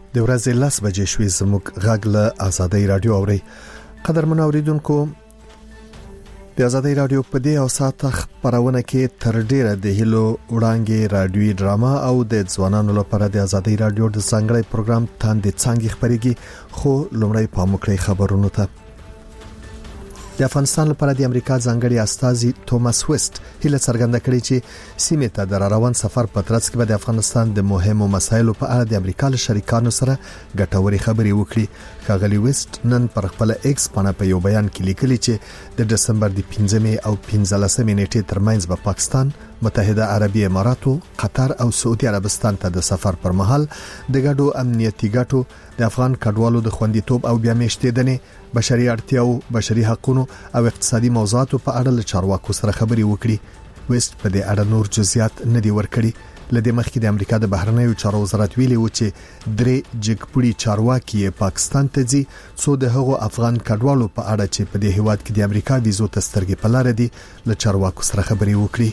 د ورځې 10 بجې شوې زموږ غږ له آزادۍ رادیو اوري. قدرمن اوریدونکو، د آزادۍ رادیو په دې او ساعت خبرونه کې تر ډیره د هیلو وړاندې رادیوي ډراما او د ځوانانو لپاره د آزادۍ رادیو د څنګه پروګرام تاندې څنګه خبريږي. خو لومړی پاموکړی خبرونه ته. د افغانستان لپاره د امریکا ځانګړي استازي توماس ویسټ هیله څرګنده کړې چې سیمه ته د روان سفر په ترڅ کې د افغانستان د مهمو مسایلو په اړه د امریکا له شریکانو سره ګټوري خبري وکړي. ښاغلي ویسټ نن پر خپل ایکس باندې په یو بیان کې لیکلي چې د دسمبر د 15 او 15 نیټې ترمنځ په پاکستان، متحده عربی اماراتو، قطر او سعودي عربستان ته د سفر پر مهال د ګډو امنیتي ګټو، د افغان کډوالو د خوندیتوب او بیا میشتېدنې، بشري اړتیاو، بشري حقوقو او اقتصادي موضوعاتو په اړه له چارواکو سره خبري وکړي. ویسټ په دې اړه نور جزئیات نه دی ورکړي. لدې مخکې د امریکا د بهرنیو چارو وزارت ویلي و چې درې جګپړي چارواکي پاکستان ته ځي څو د هغو افغان کډوالو په اړه چې په دې هیواد کې د امریکا ویزو تسترګې په لار دي له چارواکو سره خبري وکړي.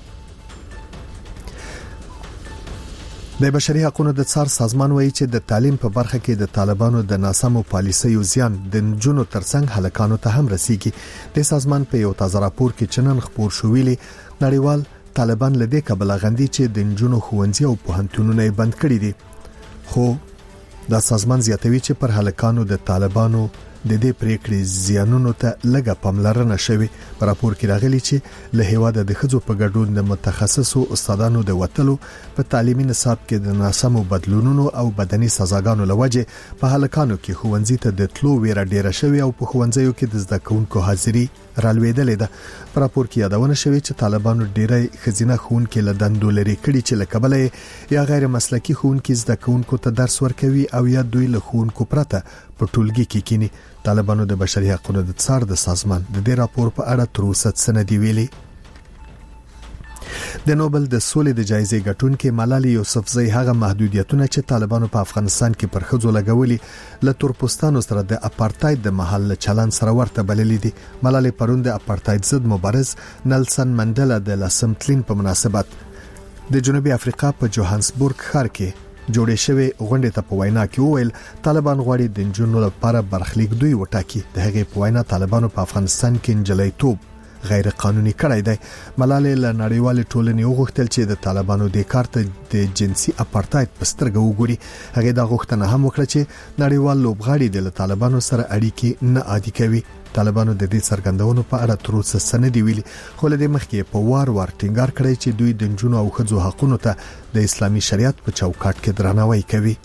د بشري حقوقو د څار سازمان وایي چې د تعلیم په برخه کې د طالبانو د ناسمو پالیسیو زیان د نجونو ترڅنګ هلکانو ته هم رسیږي. د سازمان په یو تازه راپور کې چنن خبر شو ویلي نړیوال طالبان لدې کبل غندي چې د نجونو ښوونځي او پوهنتونونه بند کړي دي. خو دا سازمان زیاتوي چې پر هلکانو د طالبانو د دې پریکړې زیانونو ته لږه پاملرنه شوي. په راپور کې راغلي چې له هیواده د خځو په ګډون د متخصصو استادانو د وټلو په تعلیمي نصاب کې د ناسمو بدلونونو او بدني سزاګانو لوجه په هلکانو کې ښوونځي ته د تلو ویره ډیره شوي او په ښوونځیو کې د زده کوونکو حاضري رالوېدلې ده. په راپور کې یادونه شوې چې طالبانو ډیره خزینه ښوونکي له دندو لري کړي چې لکبل یا غیر مسلکي ښوونکي زده کوونکو ته درس ورکوي او یا دوی له ښوونکو پرته په ټولګي کې کینی. طالبانو د بشري حقوقو د څار د سازمان د دې راپور په اړه تر اوسه څه نه دی ویلي. د نوبل د سولې د جایزې ګټونکې ملالۍ یوسفزۍ هغه محدودیتونه چې طالبانو په افغانستان کې پر ښځو لګولي له تورپوستانو سره د اپارټاید د محل چلن سره ورته بللې دي. ملالۍ پرون د اپارټاید ضد مبارز نلسن منډلا د لاسمتلین په مناسبت د جنوبي افریقا په جوهانسبورګ ښار کې جوړې شوې غونډې ته په وینا کې وویل طالبان غواړي د نجونو لپاره برخلیک دوی وټاکي. د هغې په وینا طالبانو په افغانستان کې نجلۍ غیر قانوني کړی دی. ملالۍ له نړیوال ټولنې وغوښتل چې د طالبانو د کارت د جنسي اپارټاید په سترګه وګوري. هغه دا غوښتنه هم وکړه چې نړیوال لوبغاړي د طالبانو سره اړیکې نه عادي کوي. طالبانو د دې څرګندونو په اړه تر اوسه سند ویلي، خو له دې مخکې په وار ټینګار کړی چې دوی د نجونو او ښځو حقوقو ته د اسلامي شریعت په چوکاټ کې درناوی کوي.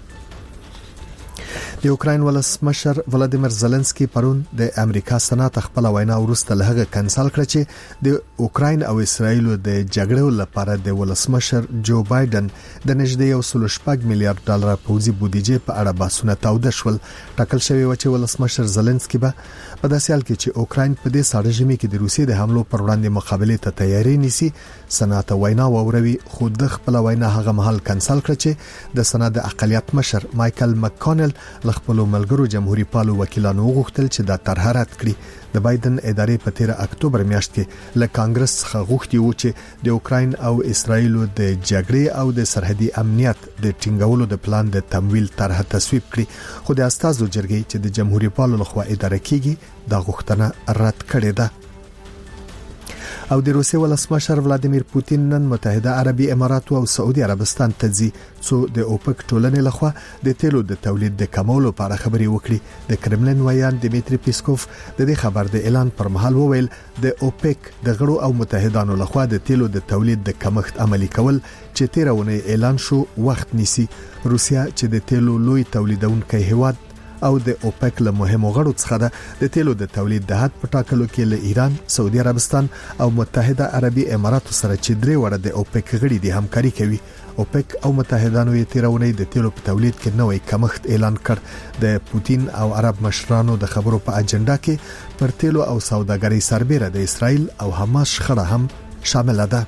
د اوکراین ولسمشر ولادیمیر زيلنسکي پرون د امریکا سنات خپل وینا ورسته له هغه کنسل کړ چې د اوکراین او اسرایل د جګړې لپاره د ولسمشر جو بایدن د نږدې 1.8 میلیارډ ډالر پوځي بودیجه په اړه بحثونه تاوده شول. ټاکل شوی و چې ولسمشر زيلنسکي به په داسې حال کې چې اوکراین په دې ساړه ژمي کې د روسیې د حملو پر وړاندې مقابله ته تیاری نیسي سنات وینا ووروي. خو د خپل وینا هغه مهال کنسل کړ چې د سنات د اقلیت مشر مایکل مککانل خپل ملګرو جمهوریت پالو وکیلانو وغوښتل چې دا طرح رد کړي. د بایدن ادارې په 13 اکتوبر میاشت کې له کانګرس څخه غوښتي و چې د اوکراین او اسرایل د جګړې او د سرحدي امنیت د ټینګولو د پلان د تمویل طرح تصویب کړي. خو د استازو جرګې چې د جمهوریت پالو لخوا اداره کیږي دا غوښتنه رد کړې ده. او د روسیې ولسمشر ولادیمیر پوتین نن متحده عربی اماراتو او سعودي عربستان ته ځي څو د اوپک ټولنې لخوا د تیلو د تولید د کمولو په اړه خبري وکړي. د کرملین ویان دمیتری پیسکوف د دې خبر د اعلان پر مهال وویل د اوپک د غړو او متحدانو لخوا د تیلو د تولید د کمښت عملی کول چې 13 ونې اعلان شو وخت نیسي. روسیا چې د تیلو لوی تولیدونکي هیواد او د اوپک له مهمو غړو څخه ده د تیلو د تولید د حد په ټاکلو کې له ایران، سعودي عربستان او متحده عربی اماراتو سره چې درې وړه د اوپک غړي دي همکاري کوي. اوپک او متحدانو یې تیرونې د تیلو په تولید کې نوې کمښت اعلان کړ. د پوتین او عرب مشرانو د خبرو په اجنډا کې پر تیلو او سوداګرۍ سربېره د اسرایل او حماس شخړه هم شامل ده.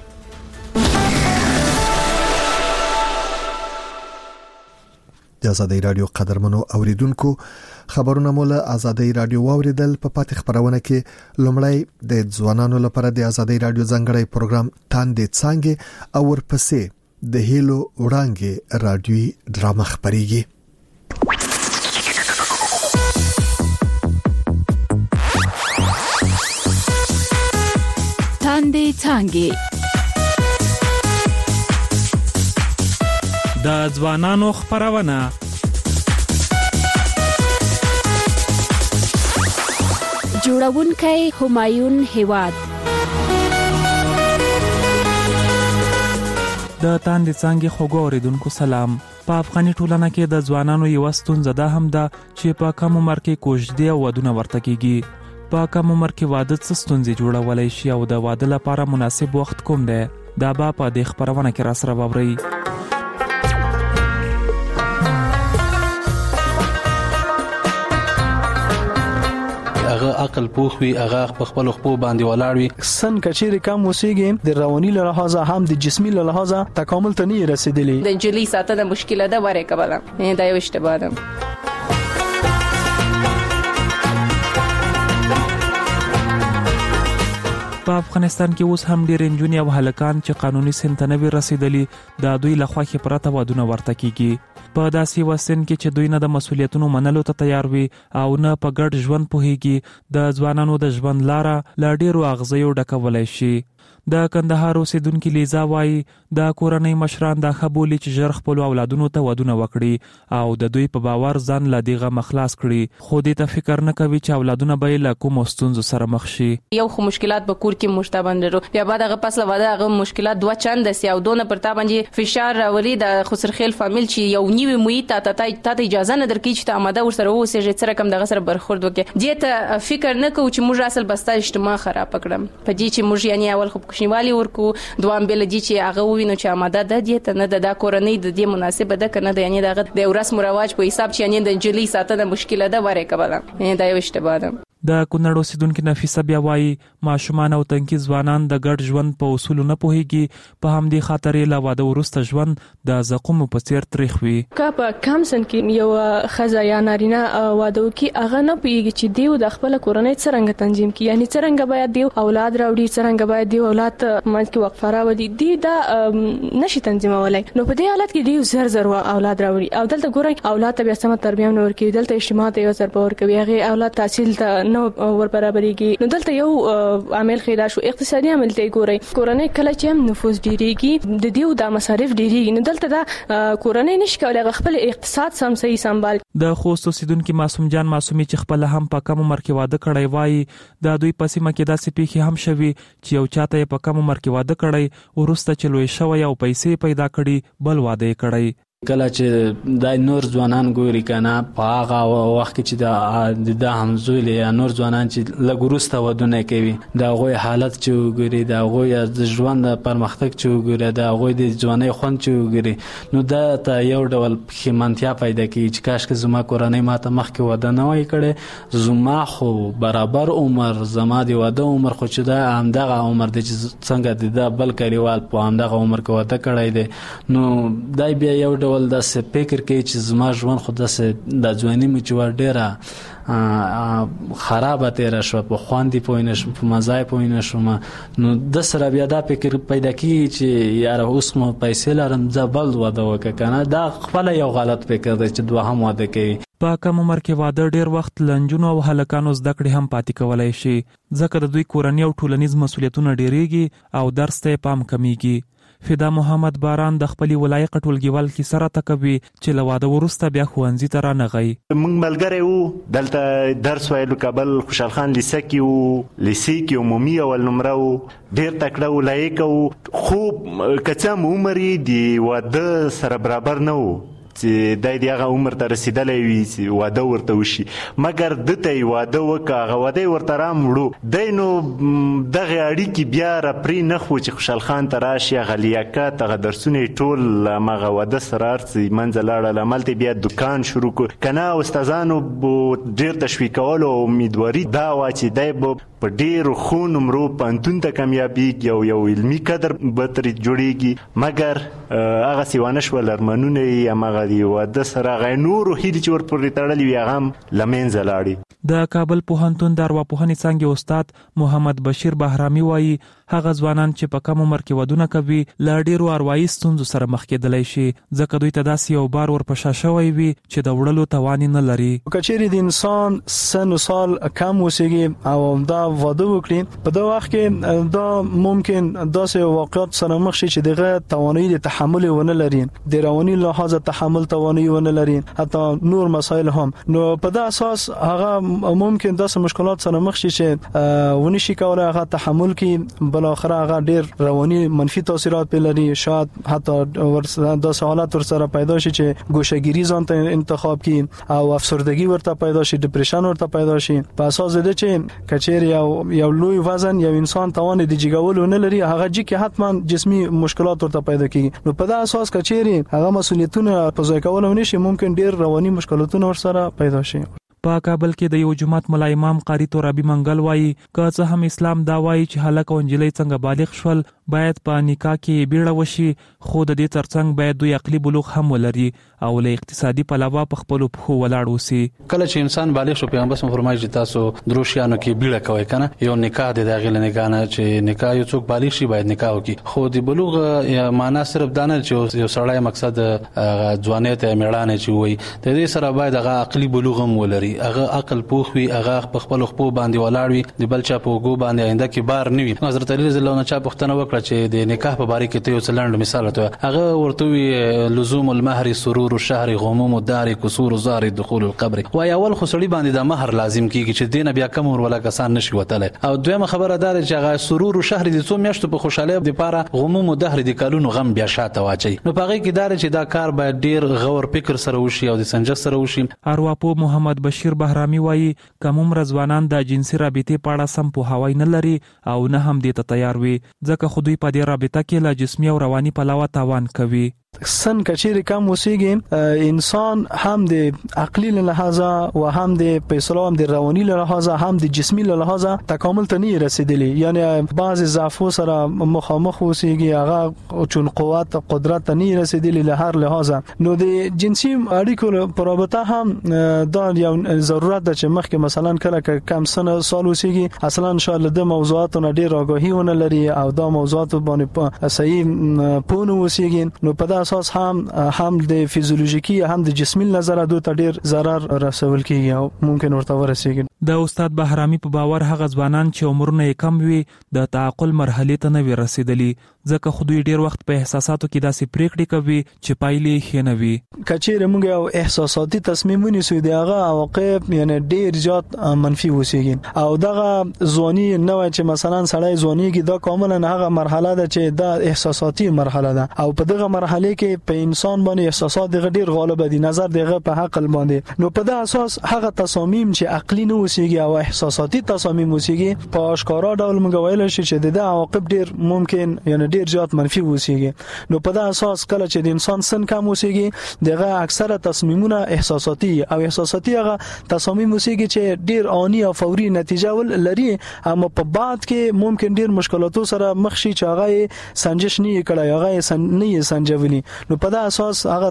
د آزادۍ رادیو قدرمنو اوریدونکو، خبرونه مو له آزادۍ رادیو واوریدل. په پاتې خبرونه کې لومړی د ځوانانو لپاره د آزادۍ رادیو ځانګړی پروګرام تاندې څنګه او ورپسې د هیلو وړاندې رادیوي ډرامه خبريږي. تاندې څانګې د ځوانانو خپرونه جوړونکی همایون هیواد د تاندې څانګې خوږو اوریدونکو سلام. په افغاني ټولنه کې د ځوانانو یو ستونزه ده هم ده چې په کم عمر کې کوژدې او ودونه ورته کیږي. په کم عمر کې واده څه ستونزې جوړولای شي او د واده لپاره مناسب وخت کوم دی؟ دا به په دې خپرونه کې راسره واورئ. هغه عقل پوخ وي، هغه په خپل خپل باندې ولاړ وي. سن کچېر کم وسیږي د رواني له لحاظه هم د جسمي له لحاظه تکامل ته نه رسیدلی. د جلی ساتنه مشکله ده وره کوله دا یو اشتباه ده. په افغانستان کې اوس هم ډېر نجونې او هلکان چې قانوني سن ته نه وي رسیدلي د دوی له خوښې پرته ودونه ورته کیږي. په داسې یو سن کې چې دوی نه د مسؤلیتونو منلو ته تیار وي او نه په ګډ ژوند پوهیږي، د ځوانانو د ژوند لاره له ډېرو اغزیو ډکولای شي. د کندهار اوسیدونکي لیزا وایي د کورنۍ مشران دا ښه بولي چې ژر خپل اولادونو ته ودونه وکړي او د دوی په باور ځان له دې غمه خلاص کړي، خو دې ته فکر نه کوي چې اولادونه به له کومو ستونزو سره مخ شي. یو خو مشکلات به کور کې مشتبندرو بیا بعد هغه پس له واده هغه مشکلات دوه چند سي او دونه پرتا باندې فشار راولي د خسرخیل فامیل چې یو نیوي محیط ته اجازه نه درکې چې ته آماده ورسره اوسېږي چې رقم دغه سره برخورد وکړي. دې ته فکر نه کوو چې موږ اصل بستا اجتماع خراب کړم په دې چې موږ یعنی اول خو کوشنیوالي ورکو دوام بل دي چې هغه وینو چې آماده ده دې ته نه د کورنۍ د دې مناسبه ده کنه د یعنی دغه د رسم او رواج په حساب چې یعنی د جلی ساتنه مشکله ده وره کوله دا یو اشتباه ده. د کونړ اوسیدونکي نفیسه بیا وایي ماشومان او تنکي ځوانان د ګډ ژوند په اصولو نه پوهیږي، په همدې خاطر له واده وروسته ژوند د زقوم په څیر تریخ وي. که په کم سن کې یو ښځه یا نارینه واده وکړي هغه نه پوهیږي چې دیو د خپل کورنۍ څرنګه تنظیم کړي، یعنی څرنګه باید دیو اولاد راوړي، څرنګه باید دیو اولاد منځ کې وقفه راوړي، دی دا نشي تنظیمولای. نو په دې حالت کې دیو زر اولاد راوړي او دلته ګورئ اولاد ته بیا سم تربیه نه ورکوي، دلته اجتماع ته یو ضرب ورکوي، هغه اولاد تحصیل ته نو ور برابرېږي. نو دلته یو عامل خیدا شو اقتصادي عامل ته ګورئ، کورنۍ کله چې نفوذ ډیریږي د دیو د مصارف ډیریږي، نو دلته دا کورنۍ نشي کولای خپل اقتصاد سم صحیح سمبال. د خوست اوسیدونکي معصوم جان معصومي چې خپل هم په کم عمر کې واده کړی وایي د دوی په سیمه کې داسې پیښې هم شوي چې یو چاته په کم عمر کې واده کړی ورسته چې لوی شوی او پیسې پیدا کړي بل واده کړی. کله چې د نور ځوانان ګوري کنه په هغه وخت کې چې د همزول یا نور ځوانان چې لګورسته ودونه کوي د هغه حالت چې وګوري، د هغه د ژوند پرمختګ چې وګوري، د هغه د ځواني خوند چې وګوري، نو دا ته یو ډول خمانتیا پیدا کوي چې کاش که زما کورنۍ ماته مخکې واده نه وای کړي، زما خو برابر عمر زما د واده عمر خو چې دا همدغه عمر دی چې څنګه د بل کلیوال په همدغه عمر کې واده کړی دی. نو دای بیا یو ول داسې فکر کوي چې زما ژوند خو داسې د ځواني مې چې ډېره خرابه تیره شوه، په خواندې پوه نه شوم، په مزای پوه نه شوم. نو د سره بیا دا فکر پیدا کېږي چې یاره اوس مو پیسې لرم زه بل واده وکړه کنه. دا خپله یو غلط فکر دی چې دوهم واده کوي. په کم عمر کې واده ډیر وخت لنجونو او هلکانو زده کړې هم پاتې کولای شي، ځکه د دوی کورنۍ او ټولنیز مسؤلیتونه ډیریږي او درس ته پام کمیږي. فدا محمد باران د خپل ولایت ټولګیوال کې سره تکوي چې له واده وروسته بیا ښوونځي ته رانغی. موږ ملګری وو دلته درس ویلو کابل خوشحال خان لیسه کې وو، لیسې کې عمومي اول نمره وو، ډیر تکړه ولایت وو، خو کڅم عمر دی واده سره برابر نه وو چې دای دی هغه عمر ته رسیدلې وي چې واده ورته وشي، مګر دته واده وکړه هغه واده ورته رامړو دای نو دغه اړیکې بیا را پرې نه خو چې خوشحال خان ته راشي غلیاکات هغه درسونه ټول مغه واده سره ارڅي منځ لاړه لملته بیا دکان شروع کو کنه استادانو ډیر تشویقول او امیدواري دا وا چې دای په ډیرو خو نمرو پانتون ته کامیابیږي او یو علمي قدر به ترې جوړیږي، مګر هغه سیوانه شو لرمنونه یې هغه دی واده سره غي نور هیڅ چې ورپورې تړلې وي هغه لمنځه لاړي. د کابل پوهنتون د ارواپوهنې څانګې استاد محمد بشیر بهرامي وایي هغه ځوانان چې په کم عمر کې ودونه کوي له ډیرو اروايي ستونزو سره مخ کېدلی شي ځکه دوی ته داسې یو بار ورپشا شوی وي چې د وړلو توان نه لري. کچېرې د انسان سن و سال کم وسیږي او دا واده وکړي په دا وخت کې دا ممکن داسې واقعیت سره مخ شي چې دغه توانایي د تحمل ونه لري، د رواني لحاظ تحمل توانایي ونه لري، حتی نور مسایل هم. نو په دا اساس هغه ممکن داسې مشکلات سره مخ شي چې ونی شي کولای هغه تحمل کې، بل اخر هغه ډیر رواني منفي تاثیرات په لري، شاید حتی داسې حالات ورسره پیدا شي چې ګوشهګیری ځان ته انتخاب کړي او افسردگی ورته پیدا شي، ډیپریشن ورته پیدا شي. په اساس د چې کچېر یو لوی وزن یو انسان توان د جګولو نه لري، هغه چې حتما جسمي مشکلات ورته پیدا کیږي. نو په دا اساس کچېر هغه مسؤلیتونه په ځای کول نشي، ممکن ډیر رواني مشکلاتونه ورسره پیدا شي. په کابل کې د یو جماعت ملا امام قاری ترابی منګل وایي که څه هم اسلام دا وایي چې هلک او نجلۍ څنګه بالغ شول باید په نکاح کې بیړه وشي، خو د دې ترڅنګ باید دوی عقلي بلوغ هم ولري او له اقتصادي پلوه په خپل پښو ولاړ وسی. کله چې انسان بالغ شو پیغمبر صلی الله علیه وسلم فرمایي چې تاسو دروشیانو کې بیړه کوئ کنه، یو نکاح د داخله نکاح نه چې نکاح یو څوک بالغ شي باید نکاح وکړي، خو د بلوغ معنا صرف دا نه چې یو سړی مقصد ځوانیت میړانه چې وي، د دې سره باید هغه عقلي بلوغ هم ولري، هغه عقل پوخ وي، هغه په خپل خپل باندې ولاړ وي، د بل چا په وګو باندې آینده کې بار نه وي. حضرت علی رضی الله عنه چا پوښتنه وکړه چې د نکاح په باره کې ته یو څلند مثال ته، هغه ورته وی لزوم المهر سرور الشهر غموم الدار كسور الزار دخول القبر. وای اول خو سړي باندې د مہر لازم کیږي چې دینه بیا کم ور ولا کسان نشي وتله، او دویمه خبره دار چې هغه سرور الشهر د څو میاشتو په خوشاله د پاره غموم الدهر د کالونو غم بیا شاته واچي. نو پاره کې دار چې دا کار باید ډیر غور فکر سره وشي او د سنجش سره وشي. ارواپوه محمد بشیر بهرامي وایي کوم ځوانان د جنسي رابطې په اړه سم پوهاوی نه لري او نه هم دې ته تیار وي ځکه خو دوی په دې رابطه کې له جسمي او رواني پلوه تاوان کوي. سن کچېر کم وسیږي انسان هم د عقلی له لحاظ او هم د پیسلو هم د رواني له لحاظ هم د جسمي له لحاظ تکامل ته نه رسیدلی، یعنی بعض ضعفو سره مخامخ وسیږي، هغه چون قوت قدرت ته نه رسیدلی له هر لحاظ. نو د جنسي اړیکو پر رابطه هم دا یو ضرورت ده چې مخکې مثلا کله کم سن سال وسیږي اصلا انشاءالله د موضوعاتو ډیر آگاهی ونه لري او دا موضوعات باندې صحیح پونه وسیږي. نو په اساس هم د فیزیولوژیکي هم د جسمي نظر دوه ته ډیر ضرر رسول کیږي او ممکن ورته ورسیږي. د استاد بهرامي په باور هغه ځوانان چې عمرونه یې کم وي د تعقل مرحله ته نه رسیدلی ځکه خو دوی ډیر وخت په احساساتو کې داسې پریکړې کوي چې پایلې ښه نه وي. کچېر موږ یو احساساتي تصمیم ونیسو دی هغه عواقب یعنی ډیر زیات منفي وسیږي او دغه ځواني نه وای چې مثلا سړی ځوانيږي دا کاملا هغه مرحله ده چې دا احساساتي مرحله ده او په دغه مرحله کې په انسان باندې احساسات دغه ډیر غالب دي، نظر دغه په عقل باندې. نو په دا اساس هغه تصامیم چې عقلی نه وسیږي او احساساتي تصامیم وسیږي په اشکارا ډول موږ ویل شي چې د عواقب ډیر ممکن یعنی ډیر زیات منفي وسیږي. نو په دا اساس کله چې د انسان سن کم وسیږي دغه اکثره تصمیمونه احساساتي او احساساتي هغه تصامیم وسیږي چې ډیر آنی او فوري نتیجه ول لري، اما په بعد کې ممکن ډیر مشکلاتو سره مخ شي چې هغه سنجش نه کړي، هغه نه سنجولي. نو په دا اساس هغه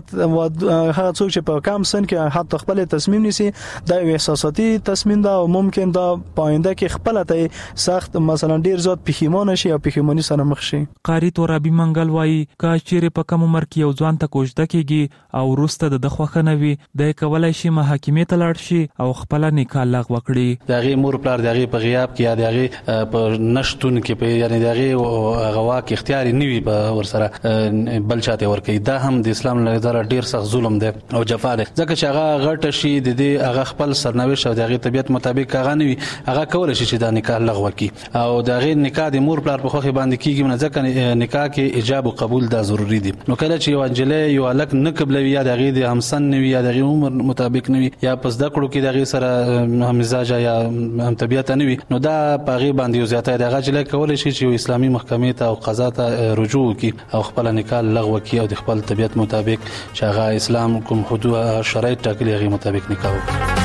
څوک چې په کم سن کې حتی خپل تصمیم نیسي دا یو احساساتي تصمیم ده او ممکن دا پاینده کې خپل ته سخت مثلا ډیر زیات پښیمانه شي او پښیمانی سره مخ شي. قاری ترابی منګل وایي که چیرې په کم عمر کې یو ځوان ته کوژده کیږي او وروسته د خوښه نه وي د کولای شي محاکمې ته لاړ شي او خپل نکاح لغوه کړي. دغه مور پلار دغه په غیاب کې یا دغه په نشټون کې په یعنی دغه غوا کې اختیاري نیوي په ورسره بل چاته ور کوي، دا هم د اسلام له نظر ډیر سخت ظلم دی او جفا دی ځکه چې هغه غټ شي د دې هغه خپل سرنوشت او دغه طبيعت مطابق هغه نه وي، هغه کول شي چې دا نکاح لغوه کړي او دغه نکاح د مور پلار په خوخه باندې کیږي نه ځکه نکاح کې ایجاب او قبول دا ضروری دی. نو کله چې یو انجلې یو الک نه قبلوي یا دغه د همسن نه وي یا دغه عمر مطابق نه وي یا پس د کړو کې دغه سره هم مزاج یا هم طبيعت نه وي، نو دا پاغي باندې زیاته دغه چې کول شي چې اسلامي محکمې ته او قضا ته رجوع وکړي او خپل نکاح لغوه کړي او د خپل طبيعت مطابق چې هغه اسلام کوم حدود شرایط ټاکلي هغه مطابق نکاح وکړي.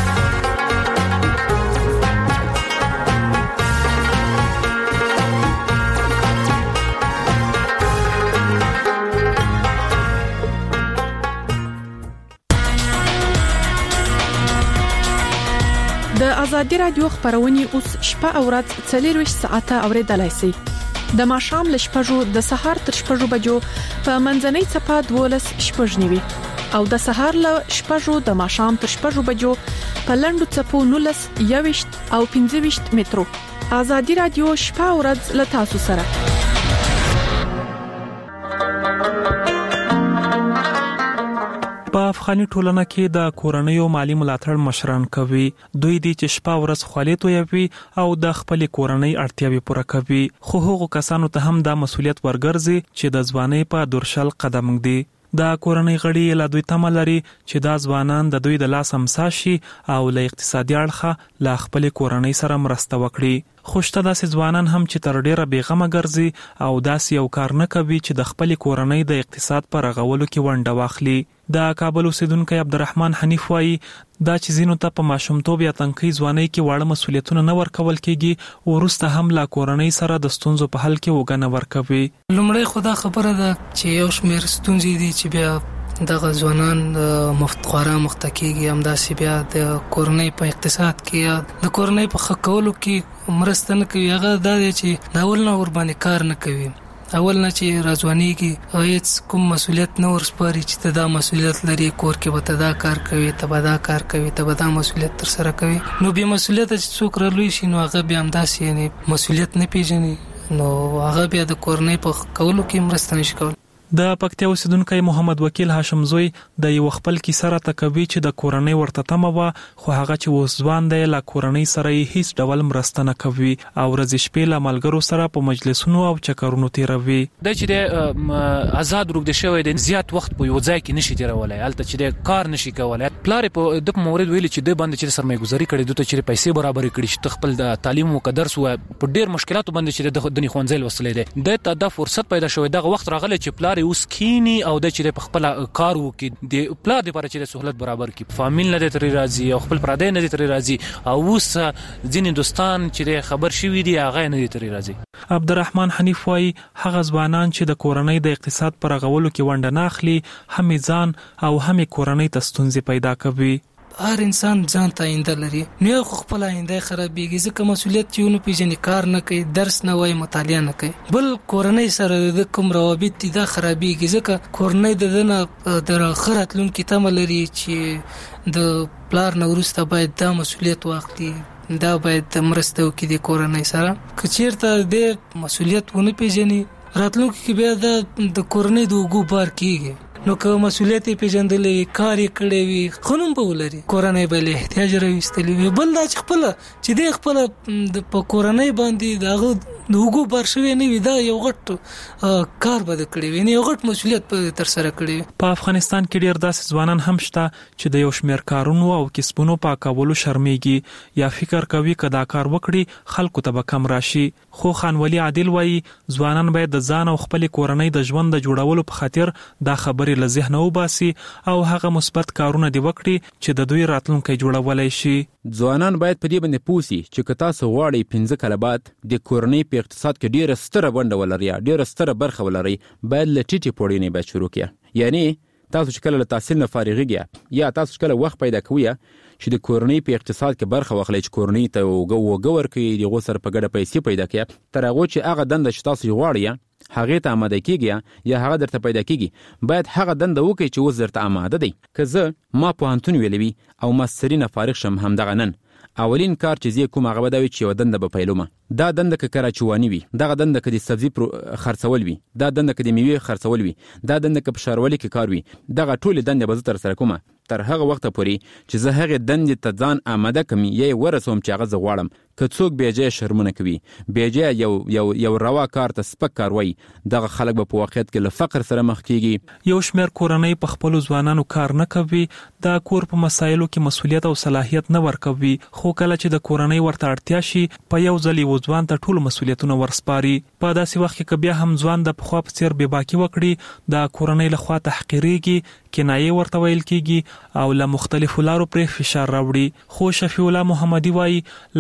د ازادي رادیو خبرونه اوس شپه او ورځ 24 ساعته اوریدلای شئ. د ماښام ل شپږو د سهار تر شپږو بجو په منځنۍ چپه 12 شپږنیوي او د سهار ل شپږو د ماښام تر شپږو بجو په لندو چپو 19 21 او 25 مترو. ازادي رادیو شپه او ورځ ل تاسو سره. په افغاني ټولنه کې د کورنیو مالی ملاتړ مشران کوي. دوی دي چې شپه ورځ خالي توي او د خپل کورنۍ اړتیاوي پوره کوي. خو هغو کسانو ته هم دا مسولیت ورګرځي چې د ځوانۍ په دورشل قدم ږدي. د کورنۍ غړي له دوی تمه لري چې دا ځوانان د دوی د لاس امسا شي او له اقتصادي اړخه له خپل کورنۍ سره مرسته وکړي. خوشته داسې ځوانان هم چې تر ډیره بیغمه ګرځي او داسې یو کار نه کوي چې د خپل کورنۍ د اقتصاد پر رغولو کې ونډه واخلي. د کابل اوسیدونکو عبدالرحمن حنیف وایي دا چې زینو ته په ماشومتوب یا تنکي ځوانۍ کې واړه مسولیتونه نه ورکول کېږي او وروسته هم لا کورنۍ سره د ستونزو په حل کې وګڼه ورکوي. لومړی خدا خبره ده چې یو شمېر ستونزې دي چې بیا دغه ځوانان مفتخواره مختکیږي، همداسې بیا د کورنۍ په اقتصاد کې یا د کورنۍ په ښه کولو کې مرسته نه کوي. هغه دا دی چې د اول نه ورباندې کار نه کوي، اول نه چې راځوانيږي او هیڅ کوم مسولیت نه ورسپاري چې ته دا مسولیت لري، کور کې به ته دا کار کوي، ته به دا کار کوي، ته به دا مسولیت تر سره کوي. نو بیا مسولیت چې څوک رالوي شي نو هغه بیا همداسې یعنی مسولیت نه پیژني، نو هغه بیا د کورنۍ په کولو کې مرسته نشي کولی. د پکتیا اوسیدونکو محمد وکیل هاشم زوی د یو خپل کیسه را تکوي چې د کورنۍ ورته تمه و، خو هغه چې اوس ځوان دی لا کورنۍ سره هیڅ ډول مرسته نه کوي او ورځ شپې له ملګرو سره په مجلسونو او چکرونو تیروي. د چې د آزاد روغ د شوی د زیات وخت په یو ځای کې نشي تیرولای، البته چې د کار نشي کولای. پلار په د مورید ویل چې د باندې چې سرمایه‌ګذاري کړي دوی ته چې پیسې برابر کړي چې خپل د تعلیم او درس و په ډیر مشکلاتو باندې چې د ښوونځي وسلې ده د فرصت پیدا شوی دغه وخت راغلی چې پلار اوس کینی او د چې په خپل کار وکي د پلار لپاره چې سہولت برابر کی فامیل نه تر راضي او خپل پردې نه تر راضي او اوس ځین هندستان چې خبر شوی دی هغه نه تر راضي. عبدالرحمن حنیف وایي هغه ځوانان چې د کورنۍ د اقتصاد پر غولو کې ونډه نه اخلي هم ځان او هم کورنۍ ته ستونزې پیدا کوي. هر انسان ځان ته آینده لري، نو خپل آینده خرابېږي ځکه مسولیت چې ونه پیژني، کار نه کوي، درس نه وایي، مطالعه نه کوي، بل کورنۍ سره د کوم روابط دي دا خرابېږي ځکه کورنۍ د دنه د خراتلونکو تمه لري چې د پلار نه وروسته باید دا مسولیت واخلي، دا باید مرسته وکړي د کورنۍ سره. که چیرته د مسولیت ونه پیژني راتلونکو کې بیا د کورنۍ د اوږو بار کېږي. نو که مسولیت پیژندلې کار یې کړی وي خنوم به ولري، کورنۍ به له احتیاج راوستلی وي. بل دا چې خپل په کورنۍ باندې دغه د وګو بار شوی نه وي، دا یو غټ کار به کړی وي، یو غټ مسولیت به تر سره کړی وي. په افغانستان کې ډیر داسې ځوانان هم شته چې د یو شمېر کارونو او کسبونو په کولو شرمېږي یا فکر کوي کدا کار وکړي خلکو ته به کم راشي. خو خان ولی عادل وایي ځوانان باید د ځان او خپل کورنۍ د ژوند د جوړولو په خاطر دا خبرې له ذهنه وباسي او هغه مثبت کارونه دی وکړي چې د دوی راتلونکي جوړولای شي. ځوانان باید په دې باندې پوسي چې که تاسو غواړئ 15 کاله بعد د کورنۍ په اقتصاد کې ډیره ستره ونډه ولرئ، ډیره ستره برخه ولرئ، باید له ټیټې پوړې نه باید شروع کړئ. یعنی تاسو چې کله له تحصیل نه فارغیږئ یا تاسو چې کله وخت پیدا کوئ چې د کورنۍ په اقتصاد کې برخه واخلئ، چې کورنۍ ته وګ ورکړئ، دغه سره په ګډه پیسې پیدا کړئ، تر هغه چې هغه دنده چې تاسو غواړئ هغه ته آماده کیږي یا هغه درته پیدا کیږي، باید هغه دنده وکړي چې اوس درته آماده دی. که زه ما پوهنتون ویلوي او ماسترینه فارغ شم همدغه نن اولین کار چې زه کوم هغه به دا وي چې یو دنده به پیلومه. دا دنده که کراچواني وي، دغه دنده که د سبزي خرڅول وي، دا دنده که د میوې خرڅول وي، دا دنده که په ښاروالۍ کې کار وي، دغه ټولې دندې به زه ترسره کومه تر هغه وخته پورې چې زه هغې دندې ته ځان آماده کړم یا یې ورسوم چې هغه زه غواړم. که څوک بېجایه شرمونه کوي، بېجایه یو روا کار ته سپک کار وایي، دغه خلک به په واقعیت کې له فقر سره مخ کېږي. یو شمېر کورنۍ په خپلو ځوانانو کار نه کوي، د کور په مسایلو کې مسؤلیت او صلاحیت نه ورکوي، خو کله چې د کورنۍ ورته اړتیا شي په یو ځل یو ځوان ته ټول مسؤلیتونه ورسپاري. په داسې وخت کې که بیا هم ځوان د پخوا په څېر بېباکي وکړي د کورنۍ لخوا تحقیرېږي، کنایې ورته ویل کېږي او له مختلفو لارو پرې فشار راوړي. خو شفیع الله محمدي وایي له داسې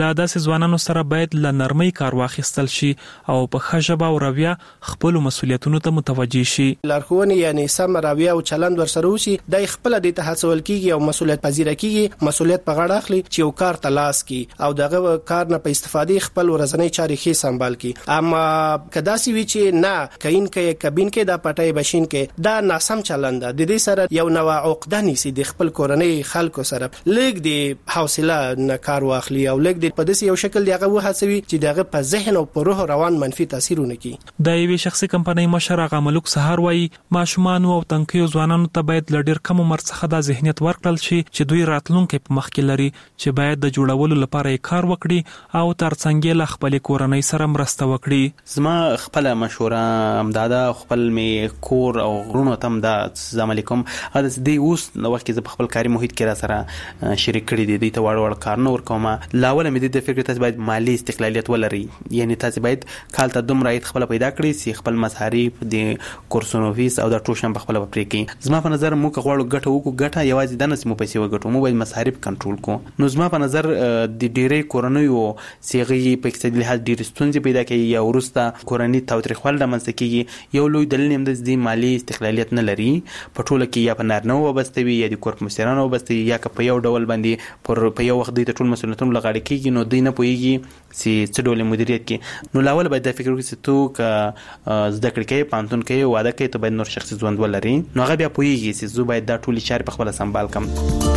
داسې ځوانانو سره باید له نرمۍ کار واخیستل شي او په ښه ژبه او رویه خپل مسؤلیتونو ته متوجي شي. لارښوونې یعنی سم رویه او چلند ورسره وشي د خپل د تحصل کیږي او مسؤلیت پذیر کیږي، مسؤلیت په غاړه اخلي چې یو کار تلاش کی او دغه کار نه په استفادې خپل ورځنی چارې ښه سمبال کی. اما کدا سی وی چې نه کین کې کابین کې د پټای بشین کې دا ناسم چلند د دې سره یو نوع عقده نيسي د خپل کورنۍ خلکو سره لګ دی حوصله نه کار واخلي او لګ دی په داسې یو شکل دیغه وهڅوي چې دغه په ذهن او په روح روان منفي تاثیرونه کوي. د یوې شخصي کمپنۍ مشر هغه ملک سهار وایي ماشومان او تنکیو ځوانانو ته باید لډیر کم عمر څخه د ذهنیت ورکړل شي چې دوی راتلونکي په مخ کې لري چې باید د جوړولو لپاره کار وکړي او ترڅنګ له خپل کورنۍ سره مرسته وکړي. زما خپل مشوره امداده خپل می کور او غرونو تم دا السلام علیکم هدا دې اوس نو وخت کې خپل کاري محیط کې را سره شریک کړی دی ته وړ کارونه ورکوم. لاول مې د فکر تاسو باید مالی استقلالیت ولري، یعنی تاسو باید کال ته دوم راید خپل پیدا کړی چې خپل مصارف د کورسونو فیس او د ټوشن په خپل پرې کې. زما په نظر موږ غواړو ګټه وکړو، ګټه یوازې د نس مو پیسې وګټو، مو باید مصارف کنټرول کو. نو زما په نظر د ډیرې کورنیو سیغي په اقتصادي لحاظ ډیر ستونزې پیدا کوي یا ورسته کورنۍ تاوتریخوال د منځ کېږي. یو لوی دلیل هم د مالی استقلالیت نه لري، په ټوله کې یا په نارینه وبسته وي یا د کورپ مشرانو وبسته یا که په یو ډول باندې په یو وخت د ټول مسؤلیتونو لغړی کېږي نو دوی نه پوهیږي چې څه ډول مدیریت کې. نو لاول باید د فکر وکړي چې تو که زده کړې کوي پانتون کوي واده کوي ته باید نور شخصي ژوند ولري، نو هغه بیا پوهیږي چې زه باید دا ټول چارې په خپل سمبال کم.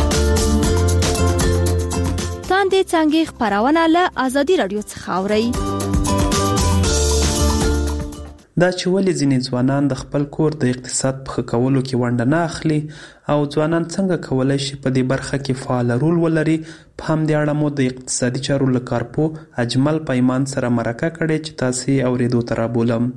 تاندې څنګه خبرونه له ازادي رادیو څخه اوري. دا چې ولې ځینې ځوانان د خپل کور د اقتصاد په ښه کولو کې ونډه نه اخلي او ځوانان څنګه کولی شي په دې برخه کې فعال رول ولري، په همدې اړه مو د اقتصادي چارو له کارپوه اجمل پیمان سره مرکه کړې چې تاسې یې اورېدو ته رابولم.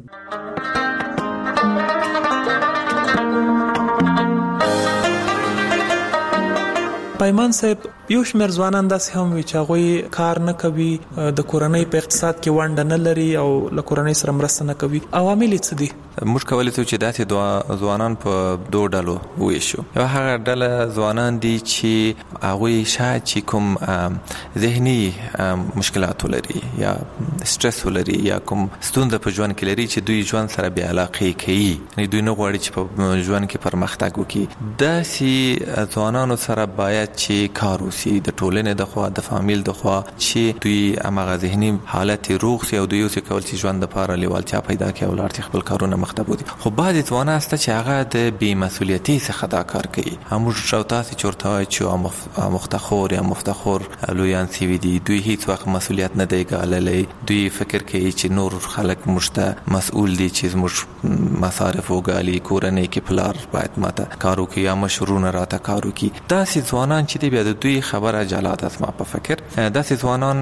پیمان صاحب یو شمېر ځوانان داسې هم وي چې هغوی کار نه کوي، د کورنۍ په اقتصاد کې ونډه نه لري او له کورنۍ سره مرسته نه کوي. عوامل یې څه دي؟ موږ کولی شو چې داسې ځوانان په دوه ډلو وویشو. یو هغه ډله ځوانان دي چې هغوی شاید چې کوم ذهني مشکلات ولري یا سټرس ولري یا کوم ستونزه په ژوند کې لري چې دوی ژوند سره بې علاقې کوي، یعنې دوی نه غواړي چې په ژوند کې پرمختګ وکړي. داسې ځوانانو سره باید چې کار وشي د ټولنې د خوا د فامیل د خوا چې دوی هماغه ذهني حالت روغ شي او دوی اوس کول چې ژوند لپاره لیوالتیا پیدا کړي او لاړ خپل کارونه مخته بودي. خو بعضې ځوانان شته چې هغه د بې مسؤلیتۍ څخه دا کار کوي. موږ او تاسې چې ورته وایو چې مفتخور یا مفتخور لویان سوي دي، دوی هیڅ وخت مسؤلیت نه دی ګاللی. دوی فکر کوي چې نور خلک موږ ته مسؤل دي چې زموږ مصارف وګالي، کورنۍ کې پلار باید ماته کار وکړي یا مشرونه راته کار وکړي. داسې ځوانان چې دی بیا د دوی خبره جلا ده زما په فکر. داسې ځوانان